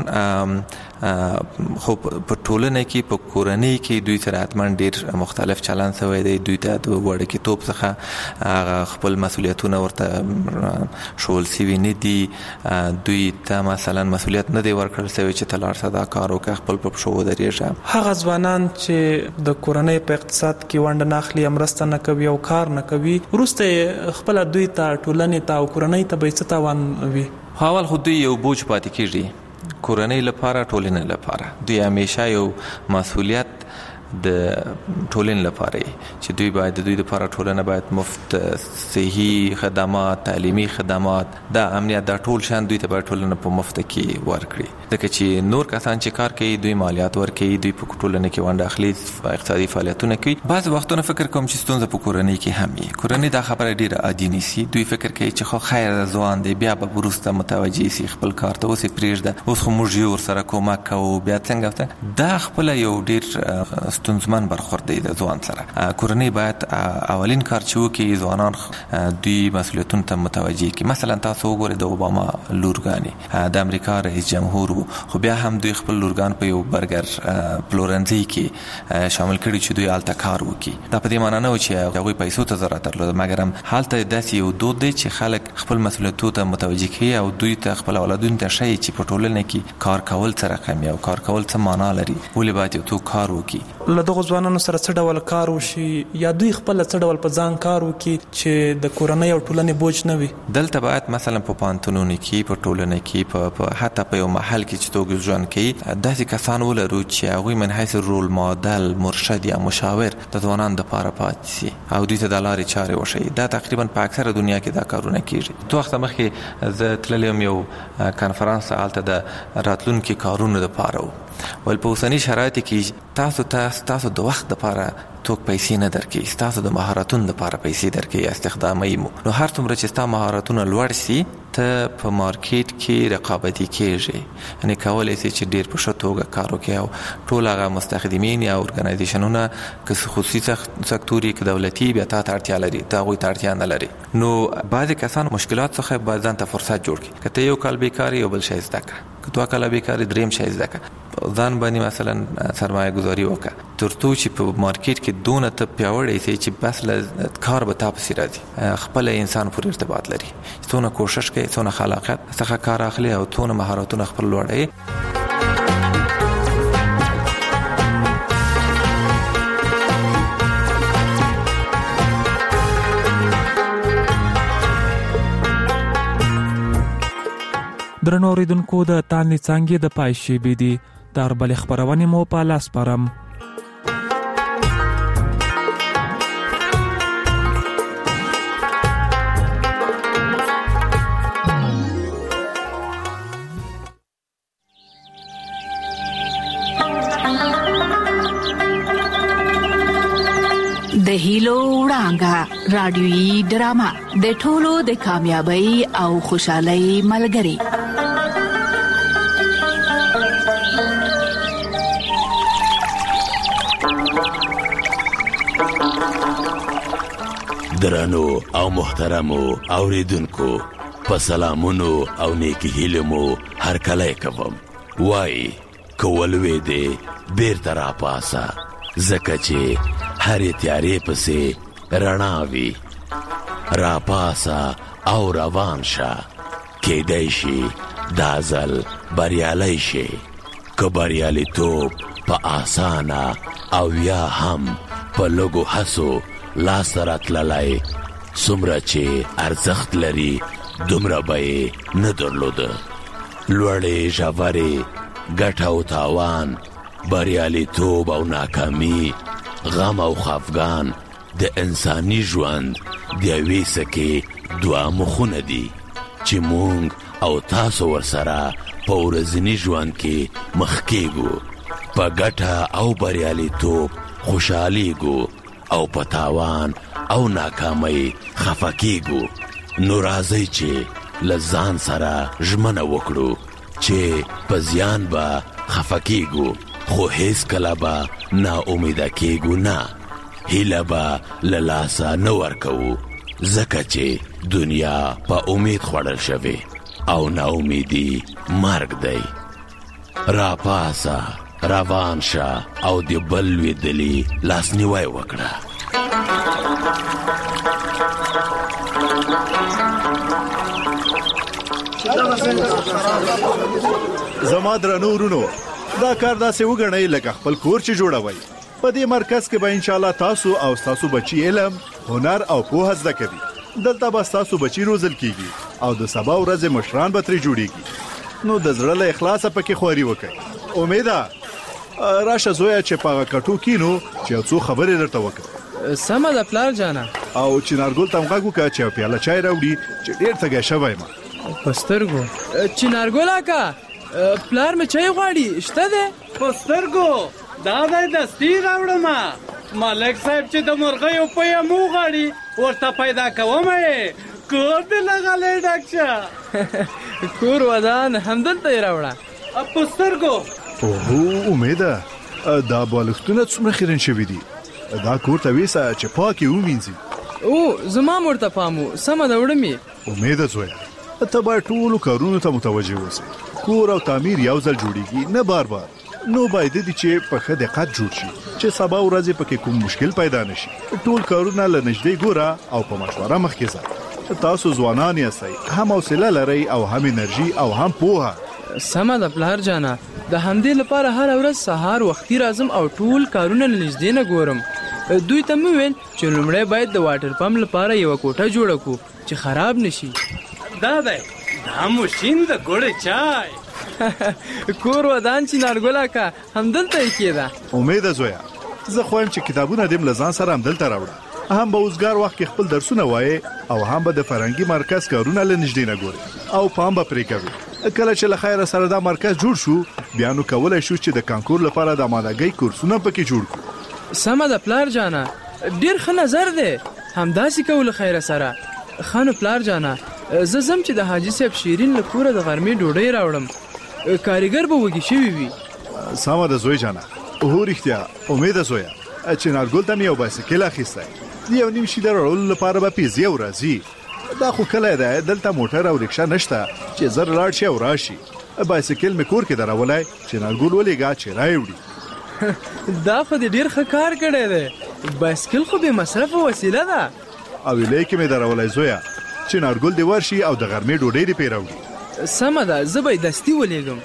خو په ټولنه کې په کورنۍ کې دوی سره حتما ډیر مختلف چلند شوی دی. دوی ته د وړکتوب څخه خپل مسؤلیتونه ورته شول سوي نه دي. دوی ته مثلا مسؤلیت نه دی ورکړل شوی چې ته لاړ شه دا کار وکړه، خپل په پښو ودرېږه. هغه ځوانان چې د کورنۍ په اقتصاد کې ونډه نه اخلي، مرسته نه کوي او کار نه کوي، وروسته خپل دوی ته ټولنې ته او کورنۍ ته به څه تاوان وي؟ اول خو دوی یو بوج پاتې کېږي کورنۍ لپاره، ټولنې لپاره. دوی همیشه یو مسؤلیت د ټولنې لپاره چې دوی باید د دوی لپاره ټولنه باید مفت صحي خدمات، تعلیمي خدمات، دا امنیت، دا ټول شان دوی ته باید ټولنه په مفت کې ورکړي. ځکه چې نور کسان چې کار کوي دوی مالیات ورکوي، دوی په ټولنه کې ونډه اخلي، اقتصادي فعالیتونه کوي. بعض وختونه فکر کوم چې ستونزه په کورنۍ کې هم وي. کورنۍ دا خبره ډیره عادي نیسي. دوی فکر کوي چې خو خیر ځوان دی، بیا به وروسته متوجه شي خپل کار ته، اوس یې پرېږده، اوس خو موږ یې ورسره کومک کوو، بیا څنګه. دا خپله یو ډیر ستونزمن برخورد دی د ځوان سره. کورنۍ باید اولین کار چې وکړي ځوانان دوی مسؤلیتونو ته متوجه کړي. مثلا تاسو وګورئ د اوباما لورګانې د امریکا رئیس جمهور وو، خو بیا هم دوی خپل لورګان په یو برګر پلورنځي کې شامل کړي چې دوی هلته کار وکړي. دا په دې معنا نه و چې هغوی پیسو ته ضرورت درلوده، مګر هم هلته داسې یو دود دی چې خلک خپل مسؤلیتونو ته متوجه کوي او دوی ته خپل اولادونو ته ښیي چې په ټولنه کې کار کول څه رقم او کار کول څه معنا لري، ولې باید یو څوک کار وکړي. له دغه ځوانانو سره څه ډول کار وشي یا دوی خپل څه ډول په ځان کار وکړي چې د کورنۍ او ټولنې بوج نه وي؟ دلته باید مثلا په پوهنتونونو کې په ټولنه کې په حتی په یو محل کې چې توګه ژوند کوي داسې کسان ولرو چې هغوی من حیث رول ماډل مرشد یا مشاور د ځوانانو دپاره پاتې سي او دوی ته د لارې چارې وښیي. دا تقریبا په اکثره دنیا کې دا کارونه کیږي. څو وخته مخکې زه تللی یم یو کنفرانس هلته د راتلونکي کارونو دپاره و. ول په اوسني شرایطو کې تاسو د وخت دپاره څوک پیسې نه درکوي، ستاسو د مهارتونو دپاره پیسې درکوي، استخداموي مو. نو هر څومره چې ستا مهارتونه لوړ سي ته په مارکیټ کې رقابتي کېږي، یعنې کولی سي چې ډېر په ښه توګه کار وکړي او ټول هغه مستخدمین یا ارګنایزیشنونه که خصوصي سکتور که دولتي بیا تا ته اړتیا لري، ته هغوی ته اړتیا نه لري. نو بعضې کسان مشکلات څخه باید ځان ته فرصت جوړ کړي. که ته یو کال بیکار یو بل شی زده کړه، که 2 کاله بیکار دریم شی زده کړه، ځان باندې مثلا سرمایه گذاري وکړه تر څو چې په مارکیټ کې دونه ته پیاوړی سي چې بس له کار به تا پسې راځي. خپل انسان پورې ارتباط لري، څونه کوشش کوي، څونه خلاقیت څخه کار اخلي او څونه مهارتونه خپل لوړوي. درنو اوریدونکو د تانې څانګې د پای شیبې دي د اربلې خپرونې مو په لاس سپارم. د هیلو وړانګه رادیويي ډرامه د ټولو د کامیابی او خوشحالۍ ملګری. درنو او محترمو اوریدونکو په سلامونو او نیکی هیلو مو هر کله کوم. وای کولوي دې بیرته را پاسه زکه چې هرې تیارې پسې رڼا وي. را پاسه او روان شه، کیدای شي دا ځل بریالی شي. که بریالیتوب په آسانه او یا هم په لږو هڅو لاسته راتللی، څومره چې ارزښت لري دومره به یې نه درلوده. لوړې ژورې ګټه او تاوان، بریالیتوب او ناکامي، غم او خفګان د انساني ژوند د یوې سکې 2 مخونه دي چې مونږ او تاسو ورسره په ورځني ژوند کې مخ کېږو. په ګټه او بریالیتوب خوشحالیږو او په تاوان او ناکامۍ خفه کېږو. نو راځئ چې له ځان سره ژمنه وکړو چې په زیان به خفه کېږو خو هیڅ کله به نا امیده کېږو نه. هیله به له لاسه نه ورکوو ځکه چې دنیا په امید خوړل شوې او نا امیدي مرګ دی. را پاسه، روان شه او د بل لویدلي لاسنیوی وکړه. زما درنو ورونو، دا کار داسې وګڼئ لکه خپل کور چې جوړوئ. په دې مرکز کې به انشاءالله تاسو او تاسو بچي علم، هنر او پوهه زده کوي. دلته به تاسو بچي روزل کیږي او د سبا ورځې مشران به ترې جوړیږي. نو د زړه له اخلاصه پکې خواري وکړئ. امیده راشه زویا چې په کټو کینو چې څو خبرې درته وکړم. سمه ده پلار جانا. او چنارګل ته موږ وکړه چې پیاله چای راوړي چې ډېر تګه شوی ما. پسترګو چنارګل اکا پلار مې چای غواړي شته ده؟ پسترګو دا د دستی راوړم. مالک صاحب چې د مرغیو په یمو غواړي ورته پیدا کوم. کور دې لغلې ډاکشه کور ودان همدلته یې راوړه. پسترګو اوهو امیده دا بالښتونه څومره خیرن شوي دي. دا کور ته ویسه چې پاکې ومینځي. او زما مرته پامو سمه ده وړمې. امیده زویا ته باید ټولو کارونو ته متوجه اوسې. کور او تعمیر یو ځل جوړیږي نه بار بار. نو باید دي چې په ښه دقت جوړ شي چې سبا ورځې پکې کوم مشکل پیدا نشي. ټول کارونه له نږدې ګوره او په مشوره مخکې ځه. تاسو ځوانان یاستئ، هم حوصله لرئ او هم انرژي او هم پوهه. سمه ده پلار جانا. د همدې لپاره هر ورځ سهار وختي راځم او ټول کارونه نږدې نه ګورم. دوی ته مې ویل چې لومړی باید د واټر پمپ لپاره یو کوټه جوړه کړو چې خراب نشي. دا ماشین د ګوړې چای کور ودان چې نارګل اکا همدلته یې کېده. امید زویا زه خوایم چې کتابونه دې ملزان سره همدلته راوړه. هم به اوسګار وخت کې خپل درسونه وایي او هم به د فرنګي مرکز کارونه له نږدې نه ګوري او پام به پرې کوي. کله چې له خیره سره دا مرکز جوړ شو بیا نو کولای شو چې د کانکور لپاره د آمادګۍ کورسونه پکې جوړ کړو. سمه ده پلار جانا، ډیر ښه نظر دی. همداسې کول خیره سره. خانو پلار جانا زه زم چې د حاجی صاحب شیرین له کوره د غرمې ډوډۍ راوړم. کاریګر به وږي شوی وي. سمه ده زوی جانا. هو رښتیا امید زویا چې نارګل ته مې یو بایسکل اخیستی. یو نیم شي درولو لپاره به پیسې او راځي. دا خو کله ده دلته موټر او رکشا نشته چې زر لاړ شي او راشي. بایسکل مې کور کې درولای چې نارګل ولېږه چې راوړي. دا خو دې ډیر ښه کار کړی دی. بایسکل خو بې مصرفه وسیله ده. او ویلې کې مې درولای زویا چې نارګل دې ورشي او د غرمې ډوډۍ دې پرې راوړي. سمه ده زه به یې دستي ولېږم.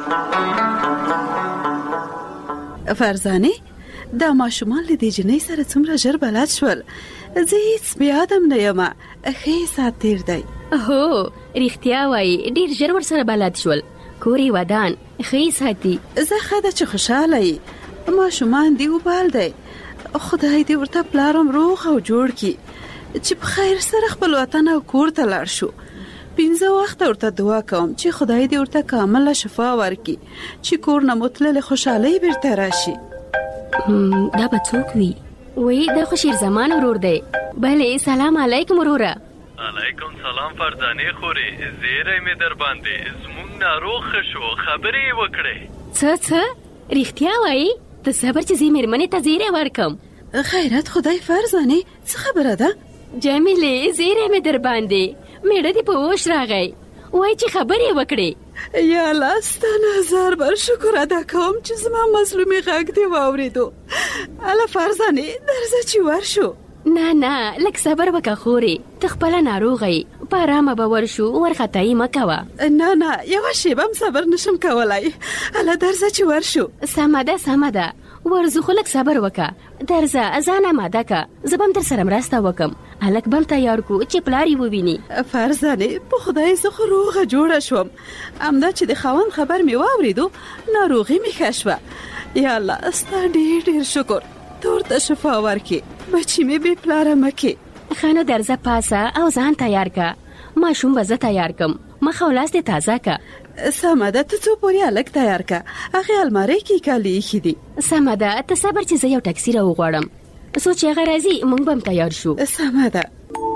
فرزانه دا ماشومان له دې جنۍ سره څومره ژر بلد شول. زه هیڅ بیا ادم نه یم. ښه سات تیر دی. هو رښتیا وایي ډیر ژر ورسره بلد شول. کورې ودان ښه ساتي. زه ښه ده چې خوشحاله یې. ماشومان دې وبال دی. خدای دې ورته پلارم روغ او جوړ کړي چې په خیر سره خپل وطن او کور ته لاړ شو. 15 وخت ورته دعا کوم چې خدای دې ورته کامله شفا ورکړي چې کور نه متلل خوشحالي بیرته راشي. دا به څوک وي؟ وای دا خو شیر زمان ورور دی. بله سلام علیکم وروره. علیکم سلام فرزانه خوري. زیری مې در باندې زمونږ ناروغ شو خبرې وکړې. څه رښتیا وایي؟ ته صبر چې زه مېرمنې ته زیری ورکم. خیرات خدای فرزانه څه خبره ده؟ جمیله زیری مې در باندې میړه دې په وښ راغی. وای چې خبرې وکړې. یا الله ستانه هزار بار شکر ادا کوم چې زما مظلومي غږ دی واورېدو. اله فرزانه درځه چې ورشو. نه لږ صبر وکړه خورې. ته خپله ناروغه یې په ارامه به ورشو. ورخطایي مه کوه. نه یوه شیبه هم صبر نشم کولی. اله درځه چې ورشو. سمه ده ورځو خو لږ صبر وکړه. درځه ځان اماده که. زه به هم در سره مرسته وکم. هلک به هم تیار کو چې پلار یې وویني. فرزانه په خدای زه خو روغه جوړه شوم. همدا چې د خاوند خبر مې واورېدو ناروغي مې ښه شوه. یا الله ستا ډېر شکر. ته ورته شفا ورکړې. بچی مې بې پلاره مه کړې. ښه نو درځه پاسه او ځان تیار که. ماشوم به زه تیار کم. مخ او لاس دې تازه که. سمه ده ته څو پورې هلک تیار که. هغې المارۍ کې کالي ایښي دي. سمه ده ته صبر چې زه یو ټکسي راوغواړم. څو چې هغه راځي موږ به هم تیار شو. سمه ده.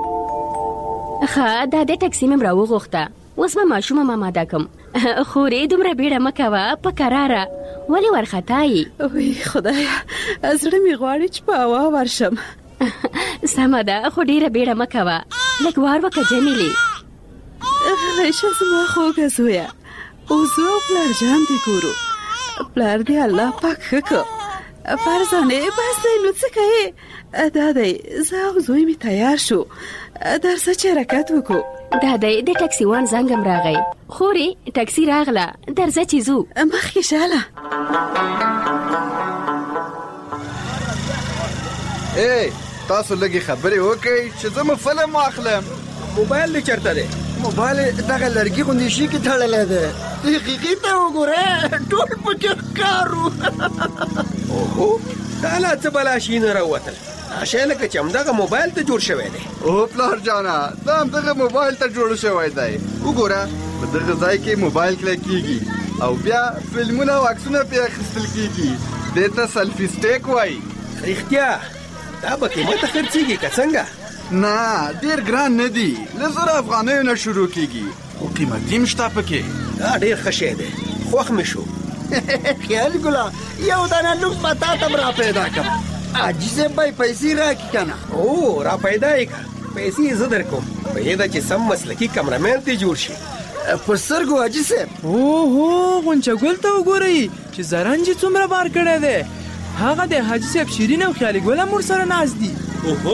ښه دا د ټکسي مې هم راوغوښته. اوس به ماشوم هم اماده کم. خورې دومره بیړه مه کوه په کراره. ولې ورخطایي؟ وی خدایه زړه مې غواړي چې په هوا ورشم. سمه ده خو ډېره بیړه مه کوه. لږ وار وکړه جمیلې. غلی شه زما خوږه زویه. اوس او پلار جان دې ګورو. پلار دې الله پاک ښه کړه. فرزانه بس دی نو څه کوې؟ دا دی زه او زوی مې تیار شو. درځه چې حرکت وکړو. دا دی د ټکسي وان زنګ هم راغی. خورې ټکسي راغله. درځه چې ځو. مخکې شاله. تاسو لږې خبرې وکړئ چې زه مو فلم واخلم. موبایل دې چېرته دی؟ موبایل دغه لرګي غوندې شي کې تړلی دی. حقیقي ته وګوره ټول پکې ښکارو. اوهو دا لا څه بلا شي نه راووتل. دا شی لکه چې همدغه موبایل ته جوړ شوی دی. او پلار جانا دا همدغه موبایل ته جوړ شوی دی. وګوره په دغه ځای کې موبایل کلک کېږي او بیا فلمونه او عکسونه پرې اخیستل کېږي. دې ته سلفي سټیک وایي. رښتیا دا به قیمته خرڅېږي که څنګه؟ نه ډېر ګران نه دي. له 1000 افغانیو نه شروع کېږي. خو قیمتي هم شته پکې. دا ډېر ښه شی دی. خوښ مې شو. خیال ګله یو دانه لوکس به تا ته را پیدا کړم. حاجي صاحب به پیسې راکړي که نه؟ او را پیدا یې کړه. پیسې زه در کوم. پوهېده چې سم مسلکي کمرمین دې جوړ شي. پر سترګو حاجي صاحب. اوهو غونچه ګل ته وګورئ چې زرنج یې څومره بار کړی دی. هغه د حاجي صاحب شیرین او خیالي ګل هم ورسره ناست دي. اوهو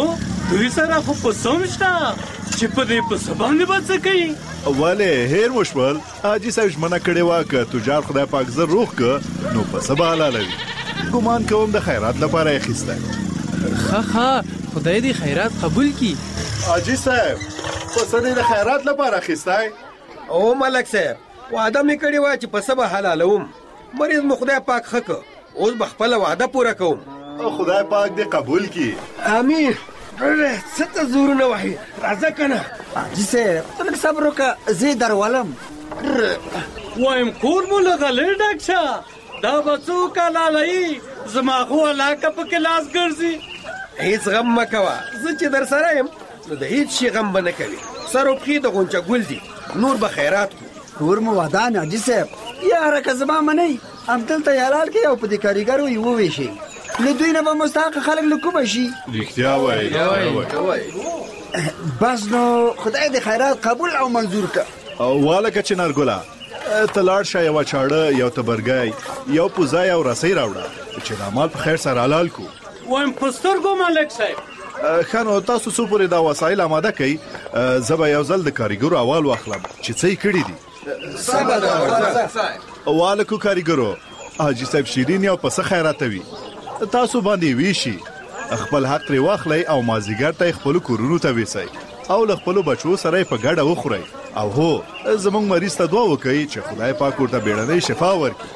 دوی سره خو په سم شته چې په دې په سبانه به څه کوي. ولې هیر مشول حاجی صاحب ژمنه کړې وه که تجار خدای پاک زر روغ که نو په څه به حلالوي. ګمان کوم د خیرات لپاره یې اخیستی. ښه خدای دې خیرات قبول کړي. حاجی صاحب پسه دې د خیرات لپاره اخیستی؟ او ملک صاحب وعده مې کړې وه چې پسه به حلالوم. مریض مو خدای پاک ښه که اوس به خپله وعده پوره کوم. خدای پاک دې قبول کړي. امین. څه ته زورونه وهي راځه که نه. حاجي صاحب ته لږ صبر وکړه زه درولم. وایم کور مو له غلې ډک شه. دا به څوک حلالوي زما خو علاقه پکې لاس ګرځي. هیڅ غم مه کوه زه چې در سره یم نو د هیڅ شي غم به نه کوي. سر و پښې د غونچه ګل دي نور به خیرات کړو. نور مو ودان حاجي صاحب یاره که زما منئ همدلته یې حلال کړئ او په دې کاریګرو یې وویشئ. له دوی نه به مستحق خلک له کومه شي. رښتیا وایي. بس نو خدای دې خیرات قبول او منظور کړه. والکه چنارګله ته لاړ شه یوه چاړه یو تبرګی یو پوزه یو رسۍ راوړه چې دا مال په خیر سره حلال کړو. وایم په سترګو ملک صاحب. ښه نو تاسو څو پورې دا وسایل اماده کوئ زه به یو ځل د کاریګرو احوال واخلم چې څه یې کړي دي. والکو کاریګرو حاجي صاحب شیرین یو پسه خیراتوي تاسو باندې ویشي. خپل حق ترې واخلئ او مازدیګر ته یې خپلو کورونو ته ویسئ او له خپلو بچو سره یې په ګډه وخورئ. او هو زموږ مریض ته دعا وکئ چې خدای پاک ورته بیړنۍ شفا ورکړي.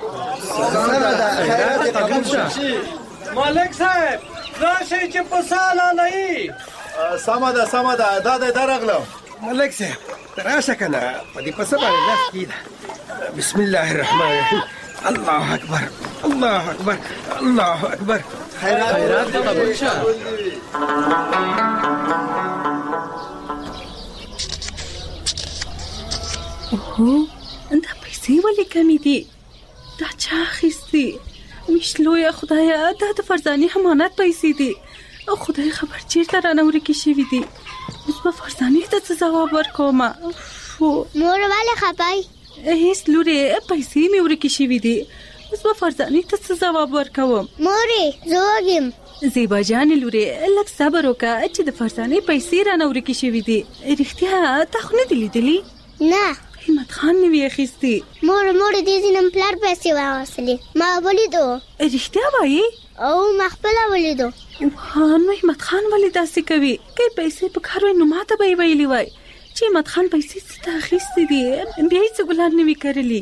ملک صاحب راشئ چې پسه حلالوي. سمه ده دا دی درغلم. ملک صاحب ته راشه که نه په دې پسه باندې لاس کېږده. بسم الله الرحمن الرحیم. الله اکبر الله اکبر الله اکبر. خیرات دې قبول شه. اوهو دا پیسې ولې کمې دي؟ دا چا اخیستي؟ ویشلویه خدایه دا د فرزانې امانت پیسې دي. خدای خبر چیرته رانه ورکې شوي دي. اوس به فرزانې ته څه ځواب ورکوم؟ مور ولې خپای؟ هیڅ لورې پیسې مې ورکې شوي دي. اوس به فرزانې ته څه ځواب ورکوم؟ مورې زه وږم. زیبا جانې لورې لږ صبر وکړه چې د فرزانې پیسې رانه ورکې شوي دي. رښتیا تا خو نه دي لیدلي؟ نه. همت خان نه وي اخیستي. مور دې ځینم پلار پیسې واغوستلې ما ولیدو. رښتیا وایي؟ او ما خپله ولیدو. نو همت خان ولې داسې کوي؟ که پیسې په کار وای نو ما ته به یې ویلي وای چې همت خان پیسې څه ته اخیستې دي بیا یې څه ګلان نه وي کرلي.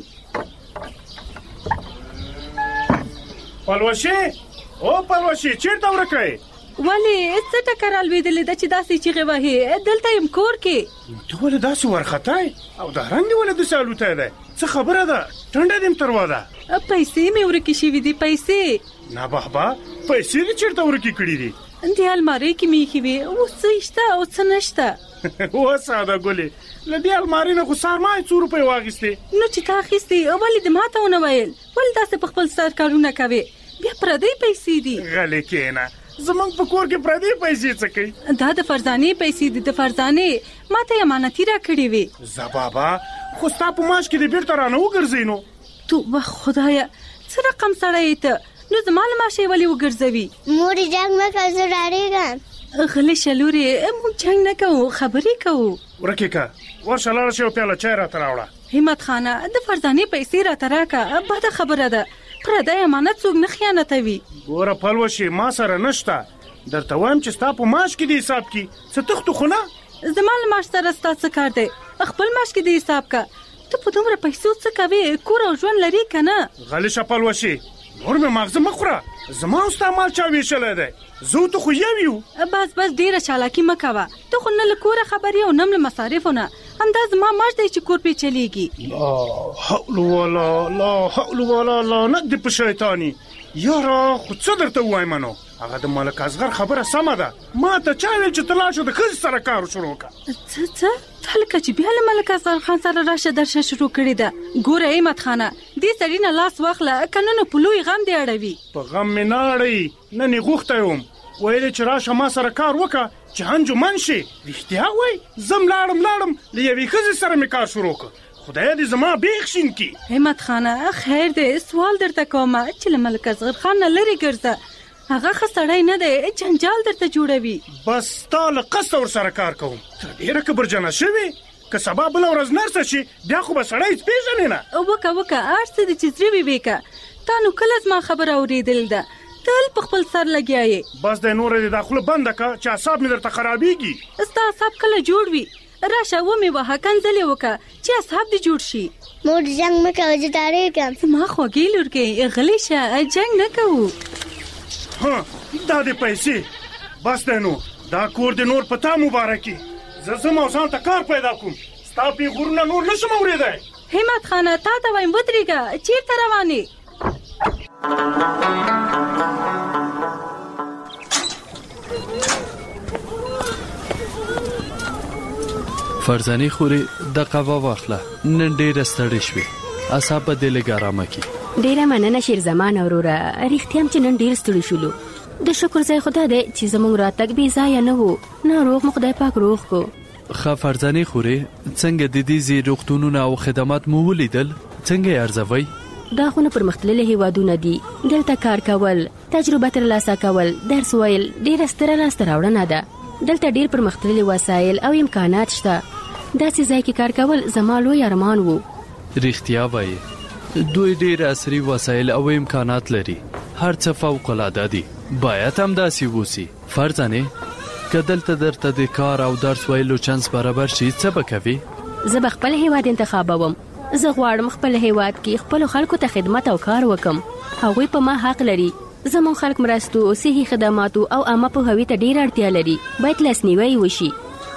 پلوشي چیرته ورکه؟ ولې څه ټکر الوېدلې ده چې داسې چیغې وهې؟ دلته یم کور کې. ته ولې داسې وارخطی او دا رنګ دې ولې داسې الوتی دی؟ څه خبره ده؟ ټنډه دې م تروا ده. پیسې مې ورکې شوي دي. پیسې نه بابا پیسې دې چیرته ورکې کړي دي؟ د المارۍ کې مې ایښې وې. اوس څه شته او څه نشته. ساده ګلې له دې المارۍ نه خو سرمایه 100 روپۍ واخیستې. نو چې تا اخیستې ولې دې ما ته ونه ویل؟ ولې داسې په خپل سر کارونه کوې؟ بیا پردۍ پیسې دي. غلې کېنه زمونږ په کور کې پردۍ پیسې څه کوي؟ دا د فرزانې پیسې دي. د فرزانې ما ته امانتي راکړې وې. زه بابا خو ستا په معاش کې دې بیرته رانه وګرځئ نو. توبه خدایه څه رقم سړی ته نو زما له معاشې ولې وګرځوي؟ مورې جنګ مه کوه زه ډارېږم. غلې شه لورې موږ جنګ نه کوو خبرې کوو. ورکې که ورشه لاړه شي یو پیاله چای راته راوړه. همت خانه د فرزانې پیسې راته راکړه. بده خبره ده پردی امانت څوک نه خیانتوي. ګوره پلوشي ما سره نشته درته وایم چې ستا په معاش کې دې حساب کې څه تختو خو نه. زما له معاش سره ستا څه کار دی؟ خپل معاش کې دې حساب که. ته په دومره پیسو څه کوې؟ کور او ژوند لري که نه؟ غلی شه پلوشي نور مې ماغزه مه خوره. زما او ستا مال چا ویشلی دی؟ زه ته خو یو یو. بس ډېره چالاکي مه کوه. ته خو نه له کوره خبر یې او نه له مصارفو نه. همدا زما معاش دی چې کور پې چلیږي. لا حول ولا لعنت دې په شیطاني. یاره خو څه درته ووایم نو؟ هغه د ملک اصغر خبره سمه ده. ما ته چا ویل چې ته لاړ شه د ښځې سره کار شروع کړه. څه تا لکه چې بیا له ملک اصغر خان سره راشه درشه شروع کړې ده. ګوره همت خانه دې سړي نه لاس واخله که نه نو په لوی غم دې اړوي. په غم مې نه اړوي نن یې غوښتی وم ویلې چې راشه ما سره کار وکړه چې انجمن شي. رښتیا وایي زم لاړم له یوې ښځې سره مې کار شروع کړ. خدای دې زما بیخ شین کی. همت خانه خیر دې سوال درته کوم چې له ملک اصغر خان نه لرې ګرځه. هغه خسړی نه دی، جنجال درته جوړوي. بس تا له قصد ورسره کار کوم. ته ډېره کبرجنه شوې. که سبا بله ورځ نرسه شي بیا خو به سړی هېڅ پېژنې نه. وکه هر څه دې چې زړه وي ویکه. تا نو کله زما خبره اورېدل ده، تل په خپل سر لګیا یې. بس دی نوره دې دا خوله بنده که چې اعصاب مې درته خرابېږي. ستا اعصاب کله جوړ وي؟ راشه ومې وهه کنځلې وکړه چې اعصاب دې جوړ شي. مور جنګ مه کوه، زه ډارېږم. زما خوږې لورګې غلی شه، جنګ نه کوو. دا دې پیسې بس دی نو دا کور دې نور په تا مبارکي. زه ځم او ځان ته کار پیدا کوم. ستا پیغورونه نور نشم اورېدی. همت خانه تا ته وایم ودرېږه، چېرته روانې؟ فرزانې خورې د قهوه واخله، نن ډېره ستړې شوې، اعصاب به دې لږ ارامه کړي. ډېره مننه شیرزمان وروره، رښتیا هم چې نن ډېر ستړي شولو. د شکر ځای خدا دی چې زموږ راتګ بې ځایه نه و، ناروغ مو خدای پاک روغ کو. ښه فرزانې خورې، څنګه د دې ځای روغتونونه او خدمات مو ولیدل؟ څنګه یې ارزوئ؟ دا خو نه پرمختللي هیوادونه دي، دلته کار کول، تجربه ترلاسه کول، درس ویل ډېره ستره لاسته راوړنه ده. دلته ډېر پرمختللي وسایل او امکانات شته. داسې ځای کې کار کول زما لوی ارمان و. رښتیا وایي، دوی ډېر عصري وسایل او امکانات لري، هر څه فوق العاده دي. باید هم داسې ووسي. فرزانې که دلته درته د کار او درس ویلو چانس برابر شي څه به کوي؟ زه به خپل هیواد انتخابوم. زه غواړم خپل هیواد کې خپلو خلکو ته خدمت او کار وکم. هغوی په ما حق لري. زموږ خلک مرستو، صحي خدماتو او عامه پوهاوي ته ډېر اړتیا لري. باید لاسنیوی وشي.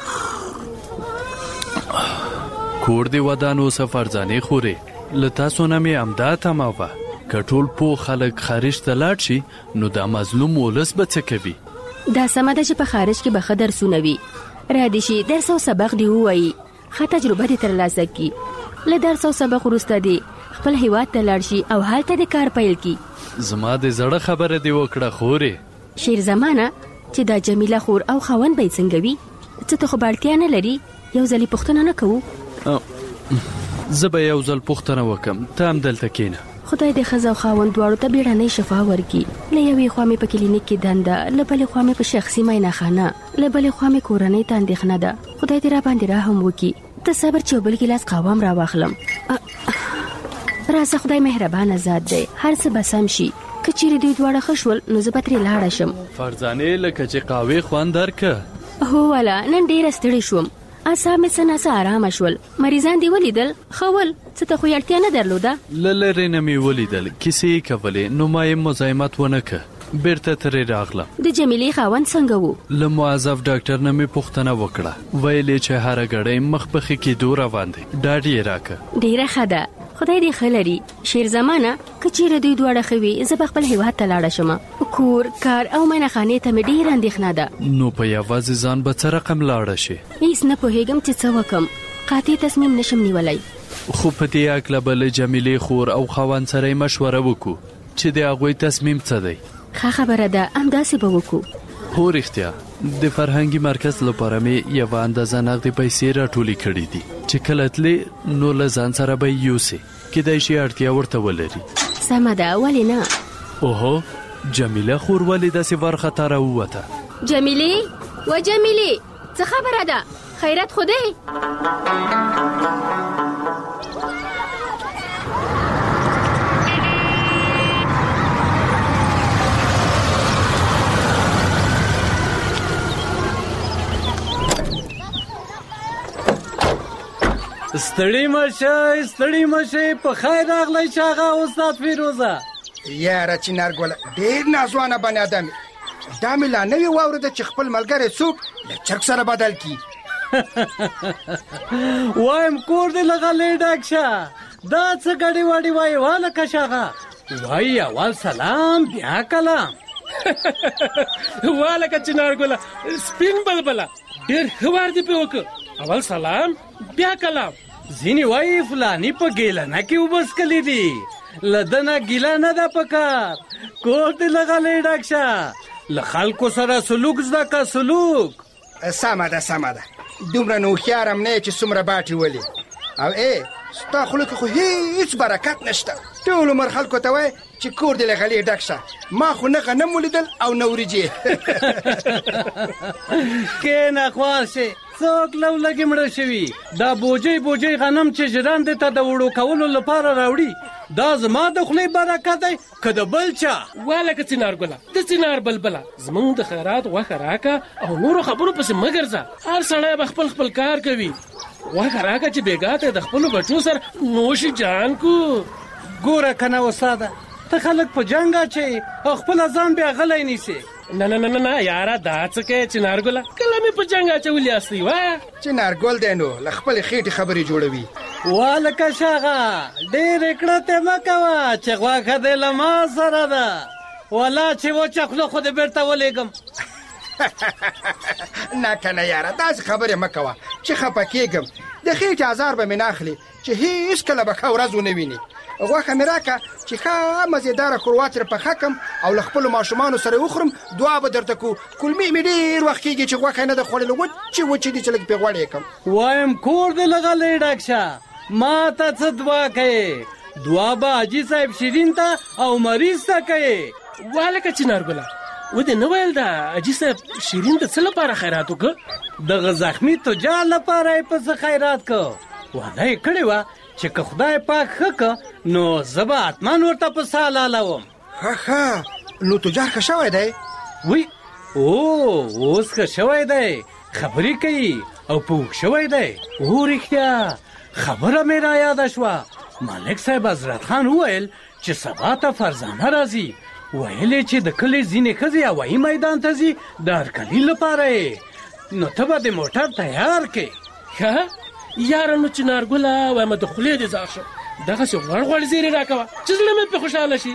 کور دې ودان اوسه فرزانې خورې، له تاسو نه مې همدا تمه وه. که ټول پوه خلک خارج ته لاړ شي نو دا مظلوم ولس به څه کوي؟ دا سمه ده چې په خارج کې به ښه درسونه وي. را دې شي درس او سبق دې ووایي، ښه تجربه دې ترلاسه کړي. له درس او سبق وروسته دې خپل هیواد ته لاړ شي او هلته دې کار پیل کړي. زما د زړه خبره دې وکړه خورې. شیرزمانه چې دا جمیله خور او خاوند به یې څنګه وي؟ څه ته خو به اړتیا نه لري، یو ځلې پوښتنه نه کوو؟ زه به یو ځل پوښتنه وکم، ته هم دلته کښېنه. خدای دې ښځه او خاوند دواړو ته بیړنۍ شفا ورکړي. له یوې خوا مې په کلینیک کې دنده، له بلې خوا مې په شخصي معاینهخانه، له بلې خوا مې کورنۍ ته اندېښنه ده. خدای دې را باندې رحم وکړي. ته صبر چې یو بل ګیلاس قهوه هم راواخلم. راځه، خدای مهربانه ذات دی، هر څه به سم شي. که چیرې دوی دواړه ښه شول نو زه به ترې لاړه شم. فرزانې لکه چې قهوې خوند درکه. هو والا، نن ډېره ستړې شوم، اعصاب مې څه ناڅه ارامه شول. مریضان دې ولیدل؟ ښه ول، څه ته خو یې اړتیا نه درلوده؟ له لرې نه مې ولیدل، کیسې یې کولې، نو ما یې مزاحمت ونه که، بیرته ترې راغلم. د جمیلې خاوند څنګه و؟ له موظف ډاکټر نه مې پوښتنه وکړه، ویلې چې هره ګړۍ مخ پخې کېدو روان دی، ډاډ یې راکه. ډېره ښه ده، خدای دې ښه لري. شیرزمانه که چیرې دوی دواړه ښه وي زه به خپل هیواد ته لاړه شم. کور، کار او معاینهخانې ته مې ډېره اندېښنه ده. نو په یوازې ځان به څه رقم لاړه شي؟ هېڅ نه پوهېږم چې څه وکم. قاطع تصمیم نشم نیولی. خو په دې هکله به له جمیلې خور او خاوند سره یې مشوره وکړو چې د هغوی تصمیم څه دی. ښه خبره ده، همداسې به وکړو. هو رښتیا، د فرهنګي مرکز لپاره مې یوه اندازه نغدې پیسې راټولې کړې دي چې کله تلې نو له ځان سره به یې یوسې، کیدای شي اړتیا ورته ولري. سمه ده، ولې نه؟ اوهو، جمیله خور ولې داسې وارخطا راووته؟ جمیلې و جمیلې، څه خبره ده؟ خیرت خو دی؟ ستړي مشه په خیر راغلی چاغه استاد فیروزه. یاره چنارګله ډېر نازوانه بنی آدم، دا مې لا نوې واورېده چې خپل ملګری څوک له چرګ سره بدل کړي. وایم کور دې له غلې ډک شه، دا څه ګډې واډې وایي والکه شاغه. وایي اول سلام بیا کلام. والکه چنارګله سپین بلبله، ډېر ښه وار دې پې وکړه، اول سلام بیا کلام. ځینې وایي فلانی په ګیلنه کې وبس کلی دي، له دنه ګیله نه ده پکار. کور دې له غلې ډک شه، له خلکو سره سلوک زده که سلوک. سمه ده، دومره نو هوښیار هم نه یې چې څومره باټې ولې. او ستا خوله کې خو هیڅ برکت نشته. ټول عمر خلکو ته وایي چې کور دې له غلې ډک شه. ما خو نه غنم ولیدل او نه وریجې. کېنه خوار شې، څوک لولګې مړه شوي. دا بوجۍ غنم چې ژرندې ته د وړو کولو لپاره راوړي، دا زما د خولې برکت دی که د بل چا؟ والکه چنار ګله، د چنار بلبله، زمونږ د خیرات غوښه راکه او نورو خبرو پسې مه ګرځه. هر سړی به خپل کار کوي. غوښه راکه چې بېګا ته د خپلو بچو سره نوش جان کو. ګوره که نه استاده، ته خلک په جنګ اچوي او خپله ځان بیا غلی نیسې. نه یاره دا څه کوې چنار ګله؟ کله مې په جنګ اچولي هستئ؟ وایه. چنار ګل دی نو له خپلې خېټې خبرې جوړوي. والکه شاغه، ډېرې کړتې مه کوه چې غوښه دې له ما سره ده. والا چې وچه خوله خو دې بېرته ولېږم. نه که نه یاره، داسې خبرې مه کوه چې خفه کېږم. د خېټې ازار به مې نه اخلي چې هېڅ کله به ښه ورځ ونه ویني. غوښه مې راکه چې ښه مزېداره ښوروا ترې پخه کړم او له خپلو ماشومانو سره وخورم. دعا به درته کو. کولمې مې ډېر وخت کېږي چې غوښه نه ده خوړلې. وچې دي چې لږ پې غوړ یې کړم. وایم کور دې له غلې ډک شه. ما ته څه دعا کوې؟ دعا به حاجي صاحب شیرین ته او مریض ته کوې. والکه چنار ګله، ودې نه ویل د حاجي صاحب شیرین ته څه لپاره خیرات وکړه؟ دغه زخمي تجار لپاره یې پسې خیرات کړ. وعده یې کړې وه چې که خدای پاک ښه که نو زه به حتماً ورته په سا لالوم. ښه نو تجار ښه شوی دی؟ وی اوس ښه شوی دی، خبرې کوي او پوه شوی دی. رښتیا خبره مې را یاده شوه. ملک صاحب حضرت خان وویل چې سبا ته فرزانه راځي. ویلې چې د کلي ځینې ښځې هوایي میدان ته ځي د هرکلي لپاره یې. نو ته به د موټر تیار کړې. ښه یاره نو چنار ګله، وایم د خولې دې ځار شم. دغسې غوړ زیرې راکوه چې زړه مې پرې خوشحاله شي.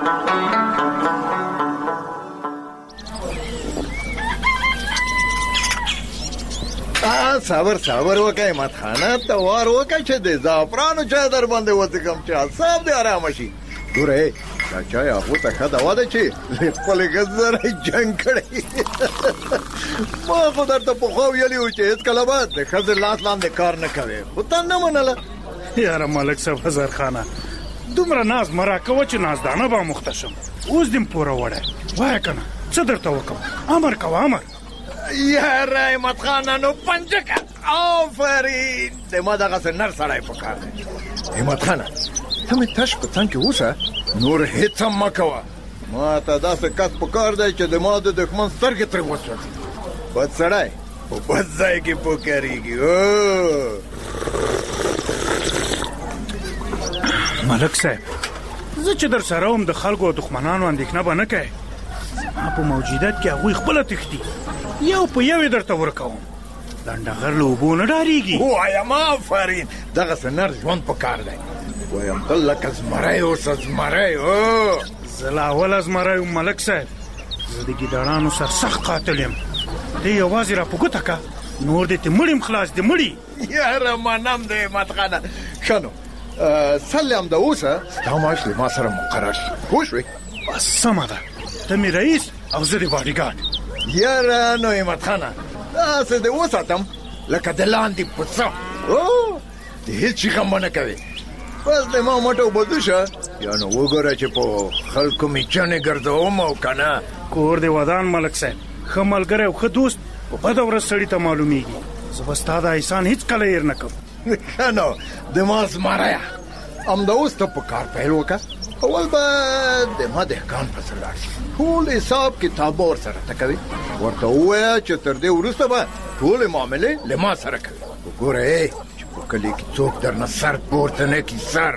صبر وکړه احمد خانه، ته وار وکړه چې د زعفرانو چای در باندې وڅښم چې اعصاب دې ارامه شي. ګوره دا چای هغو ته ښه دوا ده چې له خپلې ښځې سره یې جنګ کړی. ما خو درته پخوا ویلي وو چې هېڅکله به د ښځې لاس لاندې کار نه کوې، خو تا نه منله. یاره ملک صاحب هزار خانه، دومره ناز مه راکوه چې نازدانه به مخته شم. اوس دې م پوره وړی. وایه که نه څه درته وکړم؟ امر کوه امر. یاره احمد خانه نو پنجکه آفرین، د ما دغسې نر سړی په کار دی. احمد خانه ته مې تش په څنګ کې اوسه، نور هېڅ هم مه کوه. ما ته داسې کس په کار دی چې د ما د دښمن سترګې ترې وسوځي. بد سړی په بد ځای کې پکارېږي. ملک صاحب، زه چې در سره وم د خلکو او دښمنانو اندېښنه به نه کوې. زما په موجودیت کې هغوی خپله تښتي. یو په یو یې درته ورکوم. لنډغر له اوبو نه ډارېږي. وایم آفرین، دغسې نر ژوند په کار دی. وایم تل لکه زمری اوسه زمری. زه لا اوله زمری یم ملک صاحب. زه د ګیدړانو سره سخت قاتل یم. ته یوازې را په ګوته که، نور دې ته مړیم خلاص دې مړي. یاره منم د احمد خانه. ښه نو سل هم د اوسه ستا معاش د ما سره مقرر شي، پوه شوې؟ بس سمه ده، ته مې رئیس او زه د باډیګارډ. یاره نو احمد خانه داسې دې وساتم لکه د لاندې پسه. د هېڅ شي غم به نه کوې. بس د ما مټو بدو شه، یا نو وګوره چې په خلکو مې چنې ګرځوم او که نه. کور دې ودان ملک صاحب، ښه ملګری او ښه دوست په بده ورځ سړي ته معلومیږي. زه به ستا دا احسان هېڅکله هېر نه کوم. ښه نو د ما زمریه، همدا اوس ته په کار پیل وکړه. اول به د ما دهقان پسې لاړ شي، ټول حساب کتاب به ورسره ته کوي. ورته ووایه چې تر دې وروسته به ټولې معاملې له ما سره کوي. وګوره چې په کلي کې څوک درنه سر پورته نه کړي سر.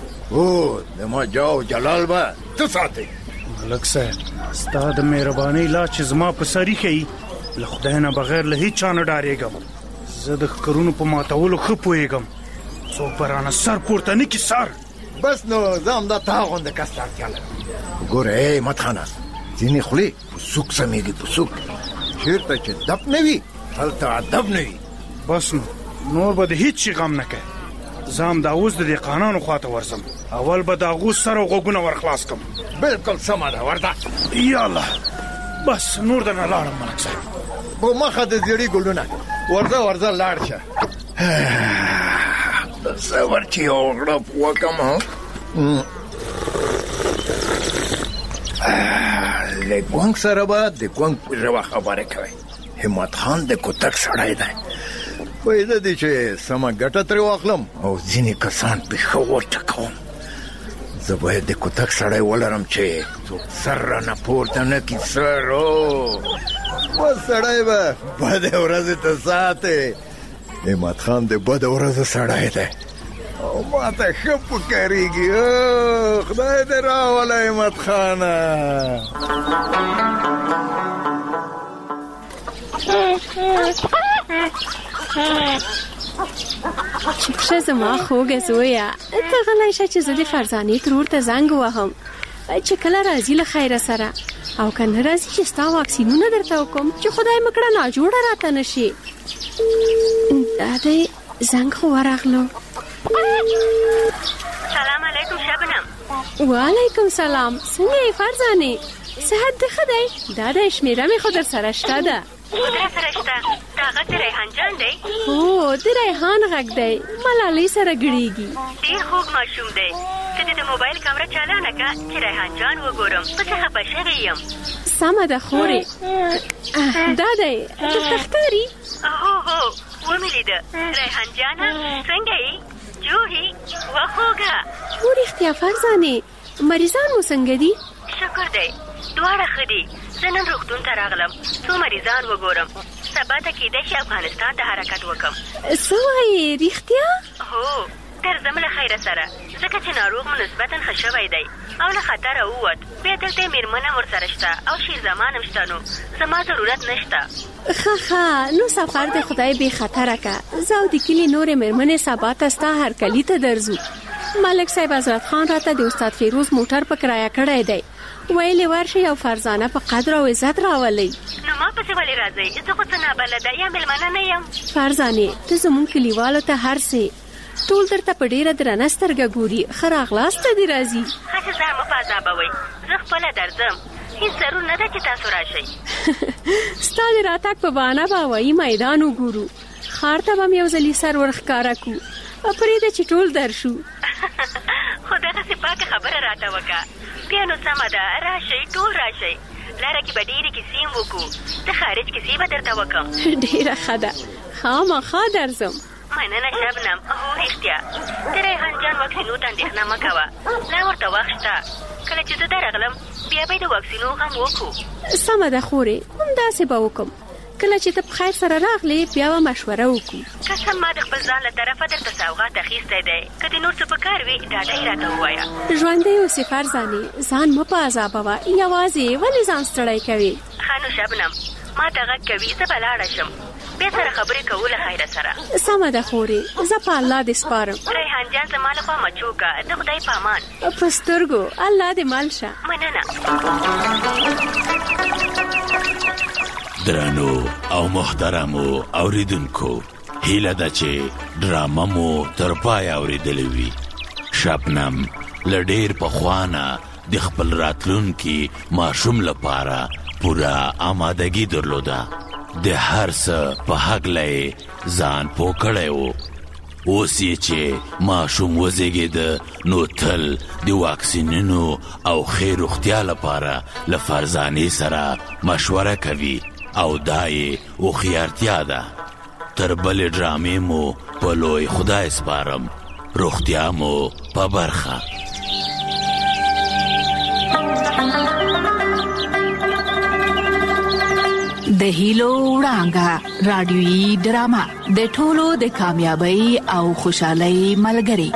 د ما جاه و جلال به ته ساتئ. ملک صاحب، ستا د مهربانۍ لا چې زما په سري ښیي، له خدای نه بغیر له هېڅ چا نه ډارېږم. زه د ښکرونو په ماتولو ښه پوهېږم. څوک به رانه سر پورته نه کړي سر. بس نو زه همدا تا غونده کس ته اړتیا لرم. وګوره احمد خانه، ځینې خولې پسوک سمېږي پسوک. چېرته چې دب نه وي هلته ادب نه وي. بس نو نور به د هېڅ شي غم نه کوې. زه همدا اوس د دهقانانو خواته ورځم. اول به د هغو سر او غوږونه ورخلاص کړم. بلکل سمه ده، ورته. یالله بس نور د نه لاړم ملک صاحب. په مخه د زیړي ګلونه ورځه لاړ شه. د صبر چې یو غړپ وکم. له ګونګ سره به د ګونګ په ژبه خبرې کوي. همت خان د کوتک سړی دی. پیدا دی چې سمه ګټه ترې واخلم او ځینې کسان پېښور ټکوم. زه باید د کوتک سړی ولرم چې څوک سر رانه پورته نه کړي. سر بس سړی به بدې ورځې ته ساتې. همت خان د بدې ورځې سړی دی او ما ته ښه پکارېږي. خدای دې راوله همت خانه. چپشه زما خوږه زویه، ته غلی شه چې زه د فرزانې ترور ته زنګ وهم چې کله راځي له خیره سره، او که نه راځي چې ستا واکسینونه درته وکړم چې خدای مه کړه ناجوړه راته نه شي. دا دی زنګ خو ورغلو. سلام علیکم شبنم. وعلیکم سلام. څنګه یې فرزانې؟ صحت دې ښه دی؟ دا د شمېره مې خو در سره شته ده. در سره شته؟ دا غږ د ریحان جان دی؟ هو د ریحان غږ دی. ملالۍ سره ګړېږي. ډېر خوږ ماشوم دی. ته د موبایل کمره چالانه کړه چې ریحان جان وګورم. پسې خفه شوې یم. سمه ده خورې. دا دی دلته ښکاري؟ هو ومې لیده. ریحان جانه څنګه یې؟ جوهې وخوږه. هو رښتیا فرزانې، مریضان مو څنګه دي؟ شکر دی دواړه ښه دي. زه نن روغتون ته راغلم څو مریضان وګورم. سبا ته کیدای شي افغانستان ته حرکت وکړم. څه وایې رښتیا؟ هو درځم له خیره سره، ځکه چې ناروغ مو نسبتا ښه شوی دی او له خطره ووت. بیا دلته مېرمن هم ورسره شته او شیر زمان هم شته. نو زما ضرورت نشته. ښه نو سفر د خدای بې خطره که. زه او د کلي نورې مېرمنې سبا ته ستا هرکلي ته درځو. ملک صاحب حضرت خان راته د استاد فیروز موټر په کرایه کړی دی. ویلې ورشئ او فرزانه په قدر او عزت راولئ. نو ما پسې ولې راځئ؟ زه خو څه نابلده یا مېلمنه نه یم. فرزانې ته زموږ کلیوالو ته هر څه ټول درته په ډېره درنه سترګه ګوري. ښه راغلاست ته دې راځي. هسې ځان مه په عذابوئ، زه خپله درځم. هېڅ ضرور نه ده چې تاسو راشئ. ستا د راتګ په بهانه به هوایي میدان وګورو. ښار ته به هم یو ځلي سر ورښکاره کړو. پرېږده چې ټول درشو. خو دغسې پاکه خبره راته وکړه. بیا نو سمه ده، راشئ ټول راشئ. لاره کې به ډېرې کیسې هم وکړو. د خارج کیسې به درته وکړم. ډېره ښه ده، خامخا درځم. مننه شبنم. هو رښتیا د ریحان جان واکسینو ته اندېښنه مه کوه. لا ورته وخت شته. کله چې زه درغلم بیا به د واکسینو غم وکړو. سمه ده خورې، همداسې به وکړم. کله چې ته په خیر سره راغلې بیا به مشوره وکړو. قسم ما د خپل ځان له طرفه درته سوغات اخیستی دی. که د نور څه په کار وي ډاډه یې راته ووایه. ژوندی اوسې فرزانې، ځان مه په عذابوه. یوازې ولې ځان ستړی کوې؟ ښه نو شبنم ما ته غږ کوي، زه به لاړه شم. بیا سره خبرې کوو له خیره سره. سمه ده خورې، زه په الله دې سپارم. ریحان جان زما لخوا مچوکه. د خدای په امان. په سترګو الله دې مل شه. مننه. درنو او محترمو اوریدونکو، هیله ده چې ډرامه مو تر پای اوریدلې وي. شبنم له ډېر پخوانه د خپل راتلونکي ماشوم لپاره پوره آمادګي درلوده. د هر څه په هکله یې ځان پوه کړی و. اوس یې چې ماشوم وزېږېده نو تل د واکسینونو او ښې روغتیا لپاره له فرزانې سره مشوره کوي او دا یې هوښیارتیا ده. تر بلې ډرامې مو په لوی خدای سپارم. روغتیا مو په برخه. د هیلو وړانګه رادیویي ډرامه د ټولو د کامیابی او خوشحالۍ ملګری.